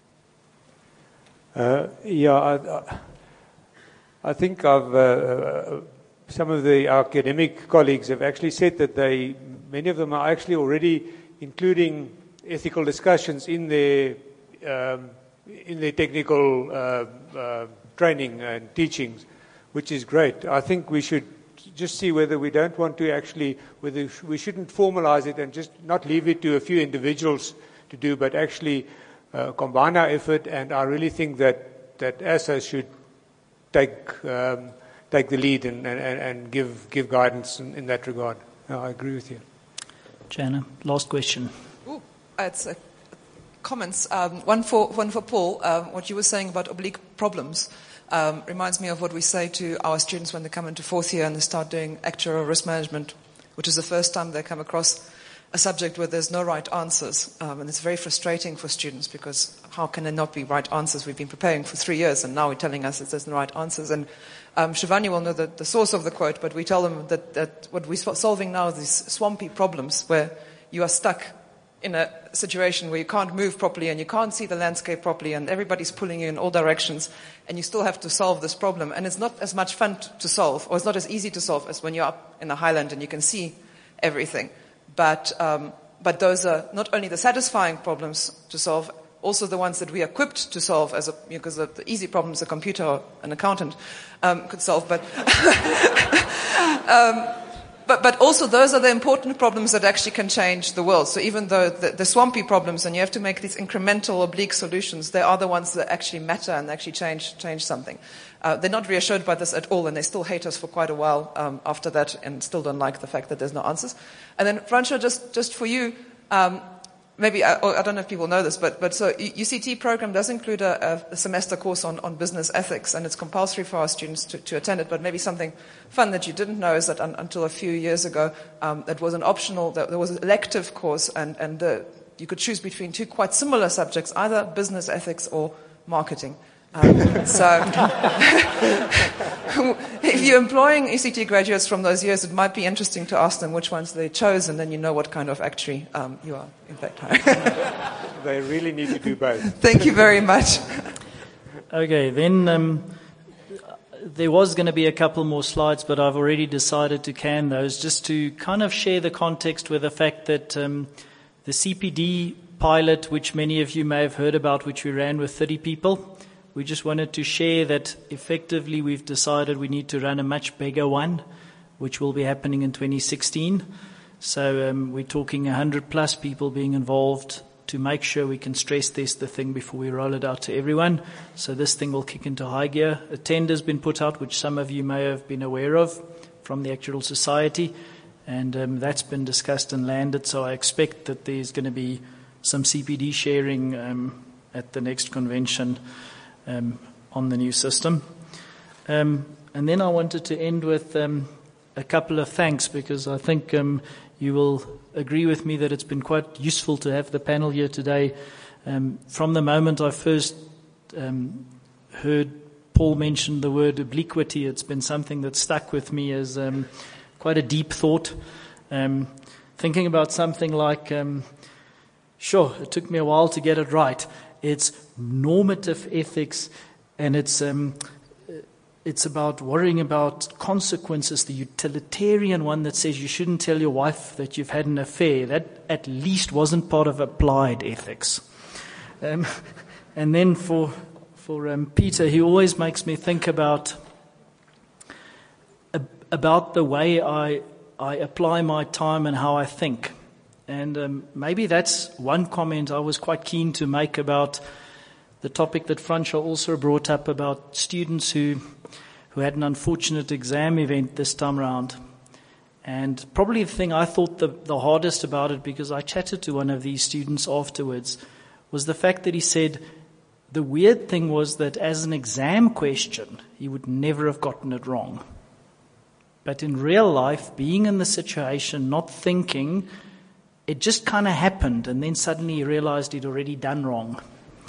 I think some of the academic colleagues have actually said that many of them are actually already including ethical discussions in their technical training and teachings, which is great. I think we should just see whether we don't want to whether we shouldn't formalize it and just not leave it to a few individuals to do, but actually combine our effort. And I really think that ASA should take the lead and give guidance in that regard. I agree with you. Jana, last question. It's comments. One for Paul. What you were saying about oblique problems reminds me of what we say to our students when they come into fourth year and they start doing actuarial risk management, which is the first time they come across a subject where there's no right answers. And it's very frustrating for students, because how can there not be right answers? We've been preparing for 3 years, and now we're telling us that there's no right answers. And Shivani will know the source of the quote, but we tell them that what we're solving now is these swampy problems where you are stuck in a situation where you can't move properly and you can't see the landscape properly and everybody's pulling you in all directions, and you still have to solve this problem. And it's not as much fun to solve, or it's not as easy to solve as when you're up in the highland and you can see everything. But those are not only the satisfying problems to solve, also the ones that we are equipped to solve, because the easy problems a computer or an accountant could solve. But also those are the important problems that actually can change the world. So even though the swampy problems, and you have to make these incremental oblique solutions, they are the ones that actually matter and actually change something. They're not reassured by this at all, and they still hate us for quite a while after that, and still don't like the fact that there's no answers. And then, Francois, just for you, maybe, I don't know if people know this, but so UCT program does include a semester course on business ethics, and it's compulsory for our students to attend it. But maybe something fun that you didn't know is that until a few years ago, that was an optional, there was an elective course, and you could choose between two quite similar subjects, either business ethics or marketing. So if you're employing ECT graduates from those years, it might be interesting to ask them which ones they chose, and then you know what kind of actuary you are, in fact. They really need to do both. Thank you very much. Okay, then there was going to be a couple more slides, but I've already decided to can those, just to kind of share the context with the fact that the CPD pilot, which many of you may have heard about, which we ran with 30 people, we just wanted to share that effectively we've decided we need to run a much bigger one, which will be happening in 2016. So we're talking 100 plus people being involved to make sure we can stress test the thing before we roll it out to everyone. So this thing will kick into high gear. A tender's been put out, which some of you may have been aware of from the Actuarial Society, and that's been discussed and landed. So I expect that there's going to be some CPD sharing at the next convention on the new system. And then I wanted to end with a couple of thanks, because I think you will agree with me that it's been quite useful to have the panel here today. From the moment I first heard Paul mention the word obliquity, it's been something that stuck with me as quite a deep thought. Thinking about something like, sure, it took me a while to get it right. It's normative ethics, and it's about worrying about consequences. The utilitarian one that says you shouldn't tell your wife that you've had an affair, that at least wasn't part of applied ethics. And then for Peter, he always makes me think about the way I apply my time and how I think. And maybe that's one comment I was quite keen to make about the topic that Francois also brought up about students who had an unfortunate exam event this time around. And probably the thing I thought the hardest about it, because I chatted to one of these students afterwards, was the fact that he said the weird thing was that as an exam question, he would never have gotten it wrong. But in real life, being in the situation, not thinking, it just kind of happened, and then suddenly he realized he'd already done wrong.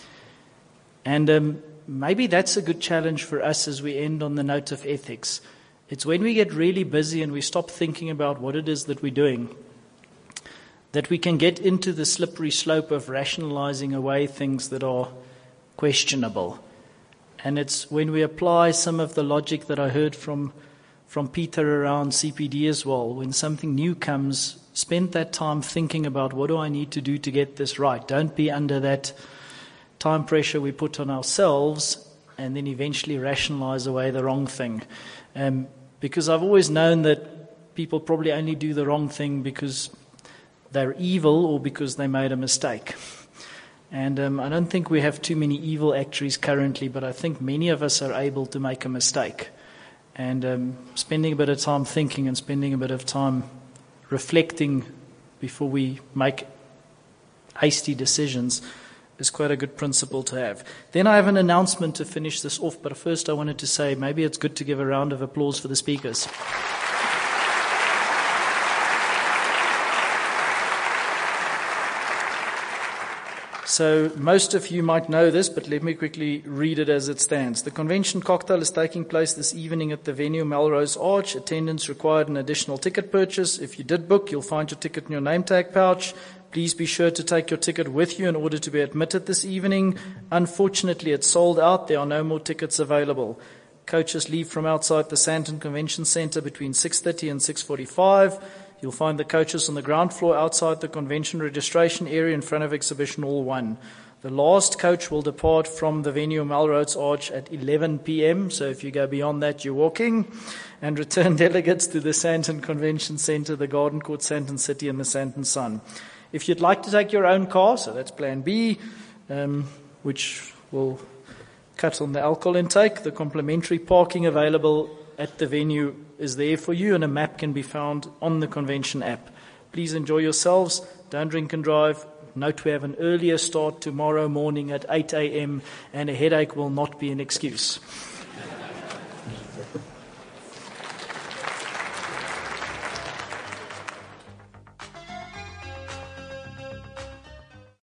And maybe that's a good challenge for us as we end on the note of ethics. It's when we get really busy and we stop thinking about what it is that we're doing, that we can get into the slippery slope of rationalizing away things that are questionable. And it's when we apply some of the logic that I heard from Peter around CPD as well. When something new comes, spend that time thinking about what do I need to do to get this right. Don't be under that time pressure we put on ourselves and then eventually rationalize away the wrong thing. Because I've always known that people probably only do the wrong thing because they're evil or because they made a mistake. And I don't think we have too many evil actuaries currently, but I think many of us are able to make a mistake. And spending a bit of time thinking and spending a bit of time reflecting before we make hasty decisions is quite a good principle to have. Then I have an announcement to finish this off, but first I wanted to say maybe it's good to give a round of applause for the speakers. So most of you might know this, but let me quickly read it as it stands. The convention cocktail is taking place this evening at the venue Melrose Arch. Attendance required an additional ticket purchase. If you did book, you'll find your ticket in your name tag pouch. Please be sure to take your ticket with you in order to be admitted this evening. Unfortunately, it's sold out. There are no more tickets available. Coaches leave from outside the Sandton Convention Centre between 6:30 and 6:45. You'll find the coaches on the ground floor outside the convention registration area in front of Exhibition Hall 1. The last coach will depart from the venue Melrose Arch at 11 p.m. So if you go beyond that, you're walking. And return delegates to the Sandton Convention Centre, the Garden Court, Sandton City, and the Sandton Sun. If you'd like to take your own car, so that's Plan B, which will cut on the alcohol intake, the complimentary parking available at the venue is there for you, and a map can be found on the convention app. Please enjoy yourselves. Don't drink and drive. Note we have an earlier start tomorrow morning at 8 a.m. and a headache will not be an excuse.